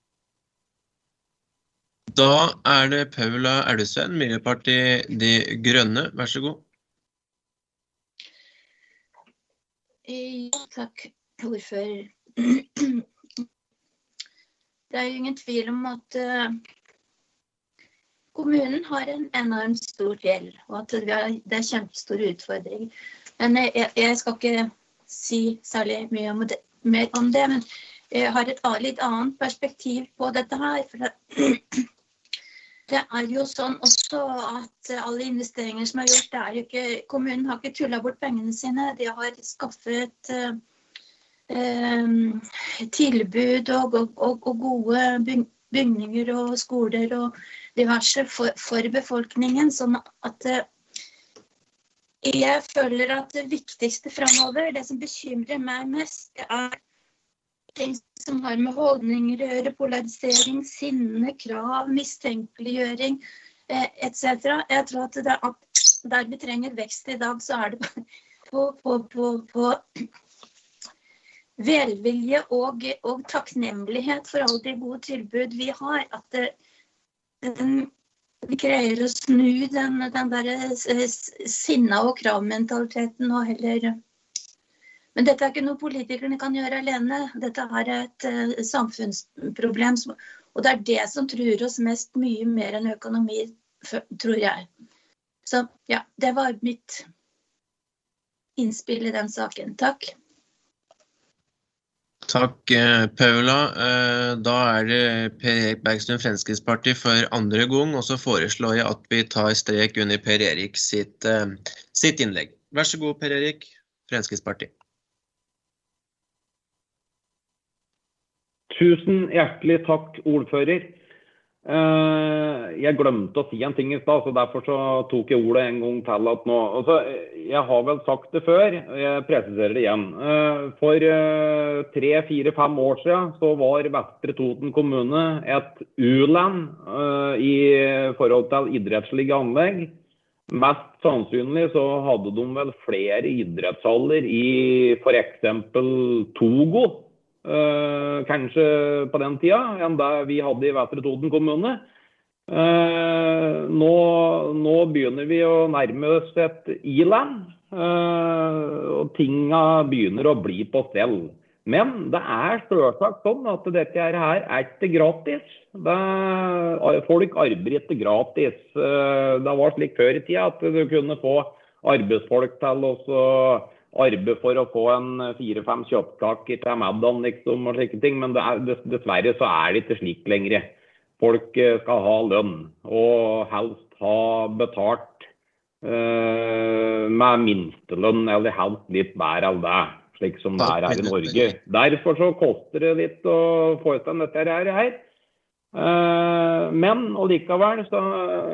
Da det Paula Elvesveen, Miljøpartiet De Grønne. Vær så god. Takk, ordfører. Det jo ingen tvil om at kommunen har en enormt stor gjeld, og at det kjempestore utfordringer. Men jeg skal ikke si særlig mye mer om det, men jeg har et litt annet perspektiv på dette her, for det jo sånn også at alle investeringer som gjort, jo ikke, kommunen har ikke tullet bort pengene sine, de har skaffet tilbud og gode bygninger og skoler og diverse for befolkningen, sånn at jeg føler at det viktigste fremover, det som bekymrer meg mest, ting som har med holdninger å gjøre, polarisering, sinne, krav, mistenkeliggjøring, etc. Jeg tror at der vi trenger vekst i dag, så det på velvilje og takknemlighet for alle de gode tilbud vi har, at vi greier å snu den der sinna og kravmentaliteten og heller. Men dette er ikke noe politikerne kan gjøre alene. Dette er et samfunnsproblem, og det er det som truer oss mest, mye mer enn økonomi, tror jeg. Så ja, det var mitt innspill i den saken. Takk. Takk, Paula. Da det Per Erik Bergstrøm Fremskrittsparti for andre gang, og så foreslår jeg at vi tar strek under Per Erik sitt innlegg. Vær så god, Per Erik, Fremskrittsparti. Tusen hjertelig takk, ordfører. Jeg glemte å si en ting i sted, så derfor så tok jeg ordet en gang til at nå. Altså, jeg har vel sagt det før, jeg presiserer det igjen. For 3-4-5 år siden så var Vestre Toten kommune et U-land i forhold til idrettslige anlegg. Mest sannsynlig så hadde de vel flere idrettshaller i for eksempel Togo, kanskje på den tida, enn det vi hadde i Vestre Toten kommune. Nå begynner vi å nærme oss et i-land, og tingene begynner å bli på stell. Men det selvsagt sånn at dette her ikke gratis. Folk arbeider ikke gratis. Det var slik før i tida at du kunne få arbeidsfolk til å arbeid for å få en 4-5 kjøttkaker til middagen, liksom, og slike ting, men dessverre så det ikke slik lenger. Folk skal ha lønn, og helst ha betalt med minstelønn, eller helst litt bedre av det, slik som det her i Norge. Derfor så koster det litt å få ut dette her. Men, og likevel, så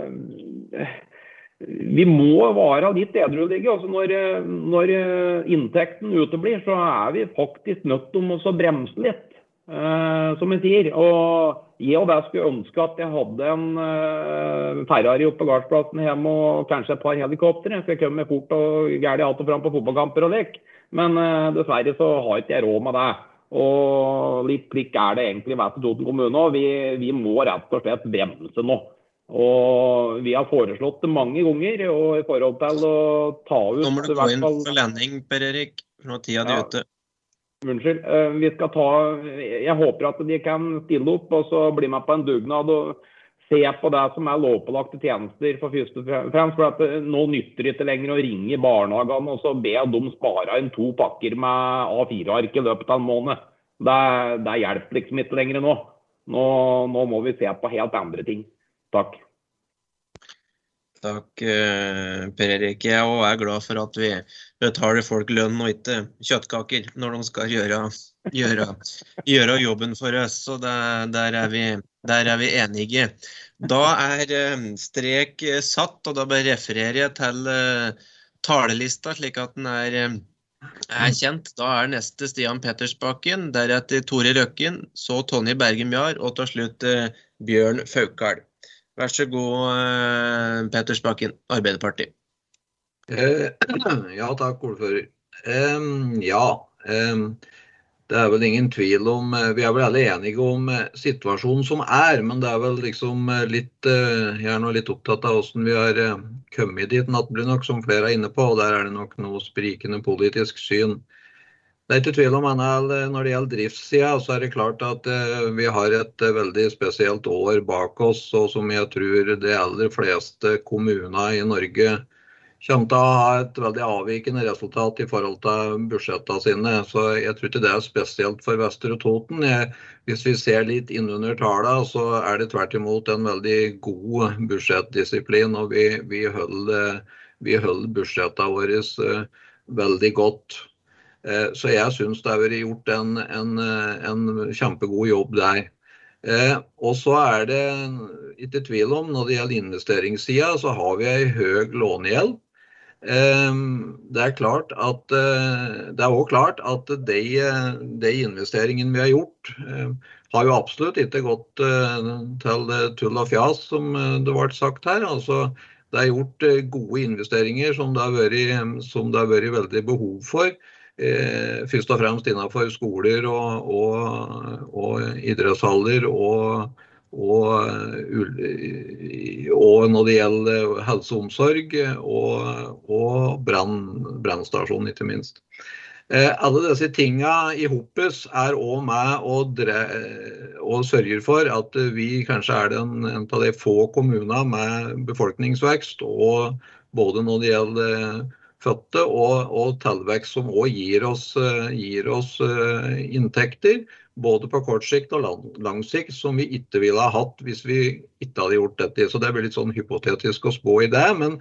vi må være litt edruelige. Altså når inntekten uteblir, så vi faktisk nødt til å bremse litt, som jeg sier. Og jeg og det skulle ønske at jeg hadde en Ferrari oppe på gardsplassen hjemme, og kanskje et par helikopter. Jeg skal komme fort og gærlig alt og fram på fotballkamper og lek. Men dessverre så har ikke jeg råd med det. Og litt klikk det egentlig i Vestre Toten kommune, og vi må rett og slett bremse nå. Og vi har foreslått det mange ganger, og i forhold til å ta ut... Nå må du gå inn for landing, Per Erik, for nå tida ute. Unnskyld, vi skal ta... Jeg håper at de kan stille opp, og så bli med på en dugnad og se på det som lovpålagte tjenester for først og fremst, for at nå nytter det ikke lenger å ringe i barnehagene, og så be de spare inn 2 pakker med A4-ark i løpet av en måned. Det hjelper liksom ikke lenger nå. Nå må vi se på helt andre ting. Takk. Takk, Per Erik. Jeg er glad for at vi betaler folk lønn og ikke kjøttkaker når de skal gjøre jobben for oss, så der vi enige. Da strek satt, og da bare refererer jeg til talelista, slik at den kjent. Da neste Stian Pettersbakken, deretter Tore Røkken, så Tonje Bergen-Bjar, og til slutt Bjørn Faukal. Vær så god, Pettersbakken, Arbeiderpartiet. Ja, takk, ordfører. Det vel ingen tvil om, vi vel alle enige om situasjonen som men det vel liksom litt, jeg nå litt opptatt av hvordan vi har kommet dit nattlig nok, som flere inne på, og der det nok noe sprikende politisk syn. Det ikke tvil om, når det gjelder driftssiden, så det klart at vi har et veldig spesielt år bak oss, og som jeg tror de aller fleste kommuner i Norge kommer til å ha et veldig avvikende resultat i forhold til budsjettene sine. Så jeg tror ikke det spesielt for Vestre Toten. Hvis vi ser litt innunder tallene, så det tvert imot en veldig god budsjettdisiplin, og vi holder budsjettene våre veldig godt. Så jeg synes det har vært gjort en kjempegod jobb der. Og så det ikke tvil om, når det gjelder investeringssiden, så har vi en høy lånegjeld. Det klart at det også klart at de investeringene vi har gjort har jo absolutt ikke gått til tull og fjas, som det ble sagt her. Altså, det gjort gode investeringer som det har vært veldig behov for. først og fremst innenfor skoler og idrettshaller og når det gjelder helse og omsorg og brannstasjon ikke minst. Alle disse tingene i hopes også med og sørger for at vi kanskje en av de få kommuner med befolkningsvekst, og både når det gjelder fødte og tilvekst som også gir oss inntekter, både på kort sikt og lang sikt, som vi ikke ville ha hatt hvis vi ikke hadde gjort dette. Så det blir litt sånn hypotetisk å spå i det, men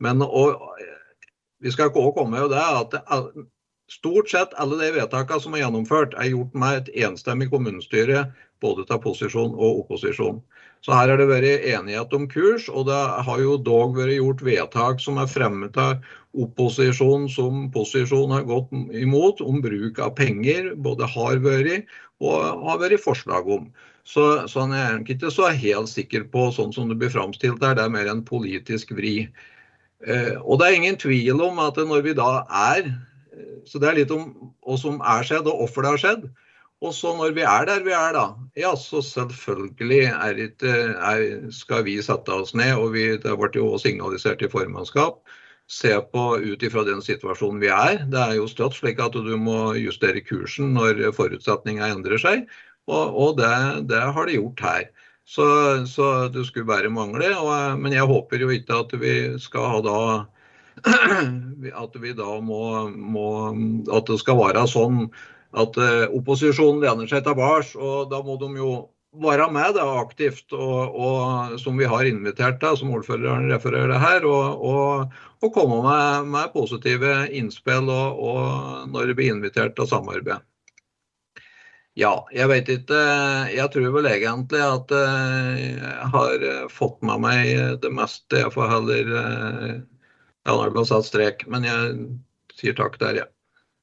vi skal ikke også komme jo det at stort sett alle de vedtakene som gjennomført gjort med et enstemmig kommunestyre, både til posisjon og opposisjon. Så her det vært enighet om kurs, og det har jo dog vært gjort vedtak som fremmet av opposisjon som posisjon har gått imot, om bruk av penger, både har vært og har vært forslag om. Så han ikke så helt sikker på sånn som det blir fremstilt der, det mer en politisk vri. Og det ingen tvil om at når vi da så det litt om hva som skjedd og hvorfor det har skjedd. Og så når vi der vi da, ja, så selvfølgelig skal vi sette oss ned, og det ble jo signalisert i formannskap, se på ut ifra den situasjonen vi Det jo støtt slik at du må justere kursen når forutsetningene endrer seg, og det har det gjort her. Så det skulle bare mangle, men jeg håper jo ikke at vi skal ha at vi da at det skal være sånn at opposisjonen lener seg tilbake, og da må de jo være med aktivt, og som vi har invitert til, som ordføreren refererer her, og komme med positive innspill og når det blir invitert til samarbeid. Ja, jeg vet ikke, jeg tror vel egentlig at jeg har fått med meg det meste, jeg får heller ja, nå det bare satt strek, men jeg sier takk der, ja.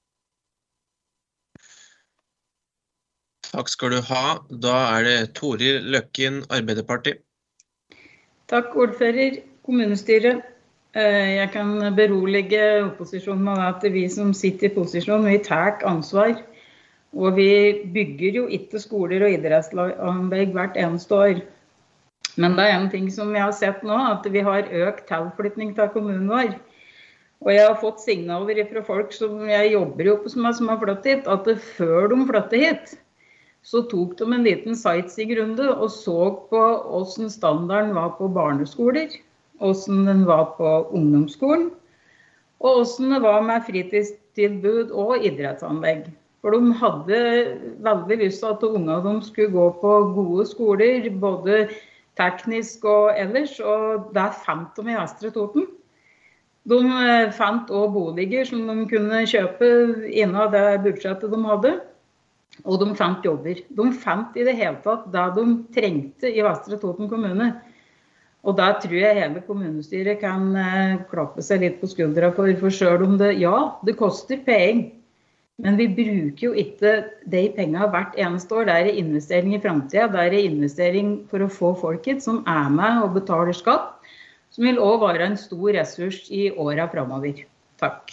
Takk skal du ha. Da det Toril Løkken, Arbeiderpartiet. Takk, ordfører, kommunestyret. Jeg kan berolige opposisjonen med at vi som sitter i posisjon, vi tar ansvar. Og vi bygger jo ikke skoler og idrettsanlegg hvert eneste år. Men det en ting som jeg har sett nå, at vi har økt tilflytning til kommunen vår. Og jeg har fått signaler fra folk som jeg jobber jo som har flyttet hit, at før de flyttet hit, så tok de en liten sightseeing-runde og så på hvordan standarden var på barneskoler, hvordan den var på ungdomsskolen, og hvordan det var med fritidstilbud og idrettsanlegg. For de hadde veldig lyst til at ungene skulle gå på gode skoler, både teknisk og ellers, og det fant de i Vestre Toten. De fant også boliger som de kunne kjøpe innen det budsjettet de hadde, og de fant jobber. De fant i det hele tatt det de trengte i Vestre Toten kommune. Og da tror jeg hele kommunestyret kan klappe seg litt på skuldra for selv om det, ja, det koster penger. Men vi bruker jo ikke de pengene hvert eneste år. Det investering i fremtiden. Det investering for å få folket som med og betaler skatt, som vil også være en stor ressurs i årene fremover. Takk.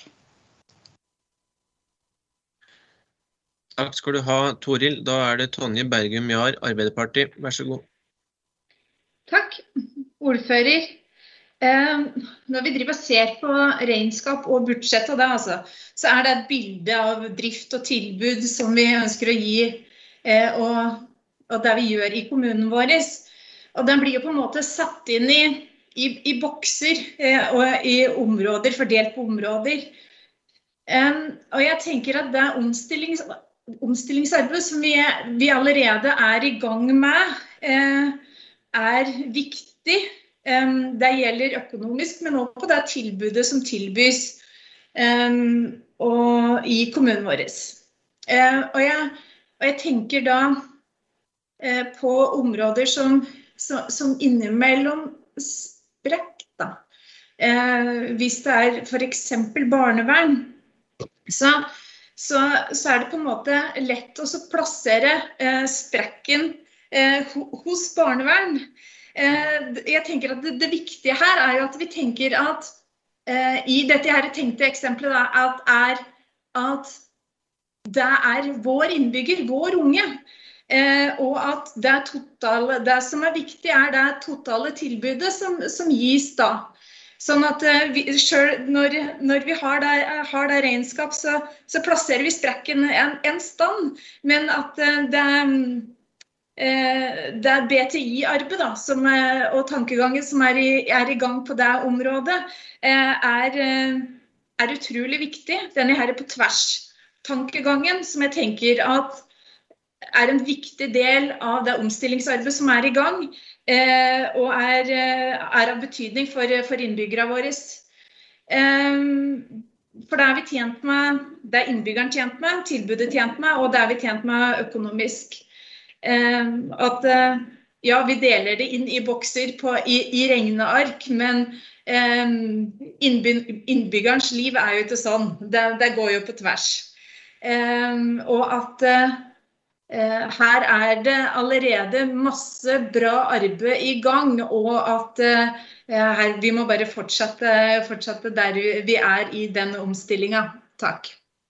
Takk skal du ha, Toril. Da det Tonje Bergum Jahr, Arbeiderpartiet. Vær så god. Takk, ordfører. Når vi driver og ser på regnskap og budsjett og det, så det et bilde av drift og tilbud som vi ønsker å gi, og det vi gjør i kommunen vår. Og den blir jo på en måte satt inn i bokser og i områder, fordelt på områder. Og jeg tenker at det omstillingsarbeid som vi allerede i gang med, viktig. Det gjelder økonomisk, men også på det tilbudet som tilbys i kommunen vår. Og jeg tenker da på områder som innimellom sprekk da. Hvis det for eksempel barnevern, så det på en måte lett å plassere sprekken hos barnevern. Jeg tenker at det viktige her jo at vi tenker at i dette her tenkte eksempelet at det vår innbygger, vår unge. Og at det som viktig det totale tilbudet som gis da. Sånn at selv når vi har det regnskap, så plasserer vi sprekken en stand, men at det BTI-arbeid da, og tankegangen som i gang på det området, utrolig viktig. Denne her på tvers tankegangen, som jeg tenker at en viktig del av det omstillingsarbeidet som i gang, og av betydning for innbyggere våre. For det vi tjent med, det innbyggeren tjent med, tilbudet tjent med, og det vi tjent med økonomisk. At ja, vi deler det inn i bokser i regneark, men innbyggerens liv jo ikke sånn. Det går jo på tvers. Og at her det allerede masse bra arbeid i gang, og at vi må bare fortsette der vi i denne omstillingen. Takk.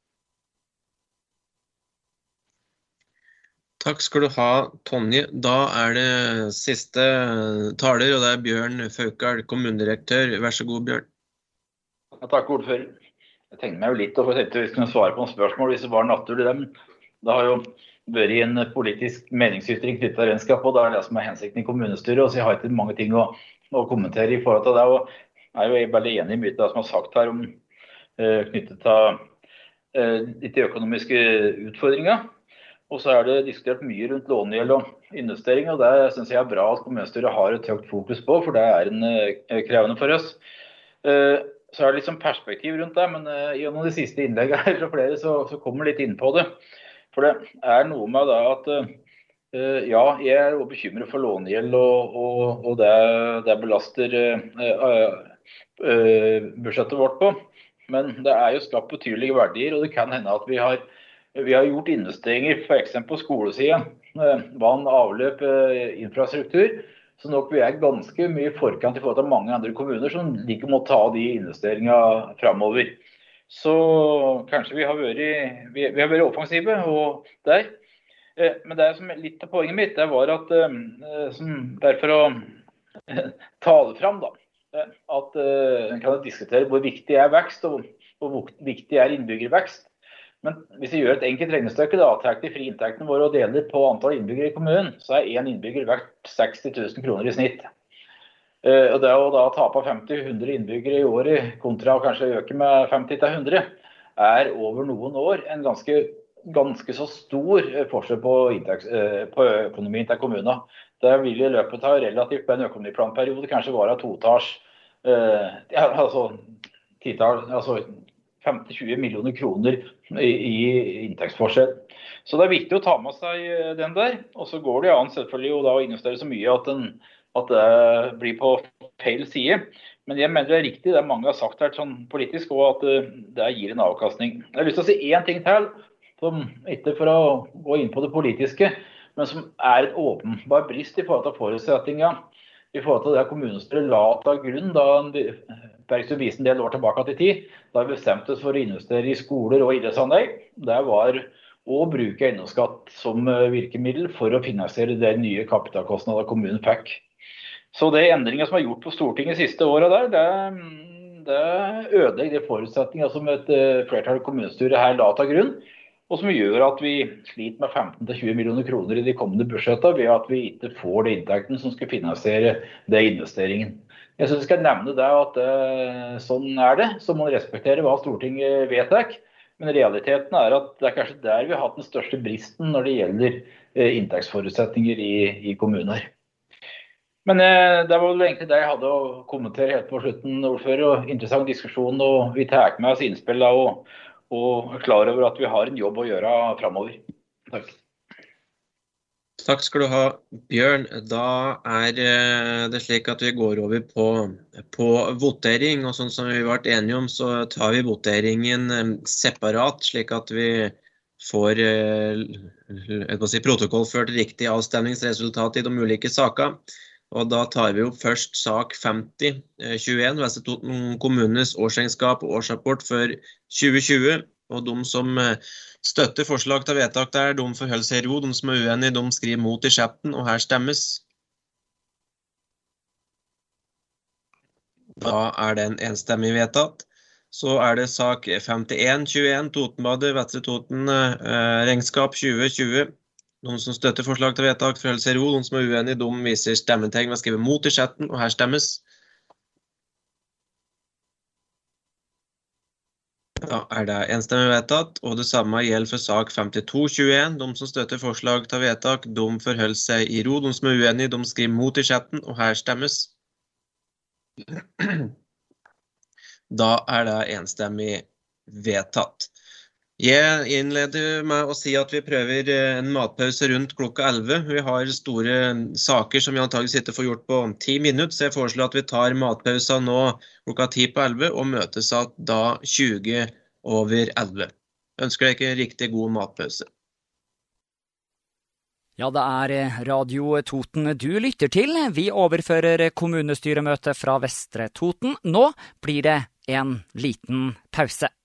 Takk skal du ha, Tonje. Da det siste taler, og det Bjørn Faukal, kommunedirektør. Vær så god, Bjørn. Takk, ordfører. Jeg tenkte meg jo litt, og for at vi skulle svare på noen spørsmål hvis det var naturlig dem. Det har jo vært en politisk meningsytring knyttet til regnskap, og det det som hensikten i kommunestyret, så jeg har ikke mange ting å kommentere i forhold til det, og jeg jo veldig enig i mye av det som sagt her om knyttet til de økonomiske utfordringer. Og så det diskutert mye rundt lånegjeld og investering, og det synes jeg bra at kommunestyret har et høyt fokus på, for det en krevende for oss. Så det litt sånn perspektiv rundt det, men gjennom de siste innleggene her fra flere så kommer litt inn på det. For det noe med det at ja, jeg også bekymret for lånegjeld, og det belaster budsjettet vårt på. Men det jo skapt betydelige verdier, og det kan hende at vi har gjort investeringer for eksempel på skolesiden, vann, avløp, infrastruktur, så nok vi ganske mye forkant i forhold til mange andre kommuner som like må ta de investeringene fremover. Så kanskje vi har vært offensive og der. Men det som litt av poenget mitt, det var at derfor å ta det frem da, at en kan diskutere hvor viktig vekst og hvor viktig innbyggervekst. Men hvis vi gjør et enkelt regnestykke, da, tar de frie inntektene våre og deler på antall innbyggere i kommunen, så en innbygger verdt 60 000 kroner i snitt. Og det å da tape 50-100 innbyggere i året, kontra kanskje øke med 50-100, over noen år en ganske så stor forskjell på økonomien til kommunen. Det vil i løpet av relativt på en økonomiplanperiode kanskje være totals, altså 50-20 millioner kroner i inntektsforskjell. Så det viktig å ta med seg den der, og så går det an selvfølgelig jo da å investere så mye at det blir på feil side. Men jeg mener det riktig, det mange har sagt her sånn politisk, og at det gir en avkastning. Jeg har lyst til å si en ting til, som ikke for å gå inn på det politiske, men som et åpenbar brist i forhold til forutsetninger, i forhold til det kommunestyret la til grunn da Bergsund viste en del år tilbake til tid, da bestemtes for å investere i skoler og idrettsanlegg. Det var å bruke eiendomsskatt som virkemiddel for å finansiere de nye kapitalkostnader kommunen fikk. Så det endringer som gjort på Stortinget siste året der, det ødelegger de forutsetninger som et flertall kommunestyre her la til grunn, og som gjør at vi sliter med 15-20 millioner kroner i de kommende budsjettene ved at vi ikke får de inntektene som skal finansiere det investeringen. Jeg synes jeg skal nevne det at sånn det, så må man respektere hva Stortinget vedtak, men realiteten at det kanskje der vi har hatt den største bristen når det gjelder inntektsforutsetninger i kommuner. Men det var vel egentlig det jeg hadde å kommentere helt på slutten, ordfører, og interessant diskusjon, og vi tar med oss innspill og klar over at vi har en jobb å gjøre fremover. Takk. Takk skal du ha, Bjørn. Da det slik at vi går over på votering, og sånn som vi ble enige om, så tar vi voteringen separat, slik at vi får protokollført riktig avstemningsresultat i de ulike sakene. Og da tar vi opp først sak 50-21, Vestre Toten kommunes årsregnskap og årsrapport for 2020. Og de som støtter forslag til vedtak der, de forholder seg i ro. De som uenige, de skriver mot i chatten, og her stemmes. Da den enstemmig vedtatt. Så det sak 51-21, Totenbadet, Vestre Toten, regnskap 2020. De som støtter forslag til vedtak forholder seg i ro. De som uenige, de viser stemmetegn ved å skrive mot i chatten, og her stemmes. Da det enstemmig vedtatt, og det samme gjelder for sak 52-21. De som støtter forslag til vedtak, de forholder seg i ro. De som uenige, de skriver mot i chatten, og her stemmes. Da det enstemmig vedtatt. Jeg innleder med å si at vi prøver en matpause rundt klokka 11. Vi har store saker som vi antageligvis ikke får gjort på 10 minutter, så jeg foreslår at vi tar matpausa nå klokka 10 på 11 og møtes da 20 over 11. Ønsker deg ikke en riktig god matpause. Ja, det Radio Toten du lytter til. Vi overfører kommunestyremøtet fra Vestre Toten. Nå blir det en liten pause.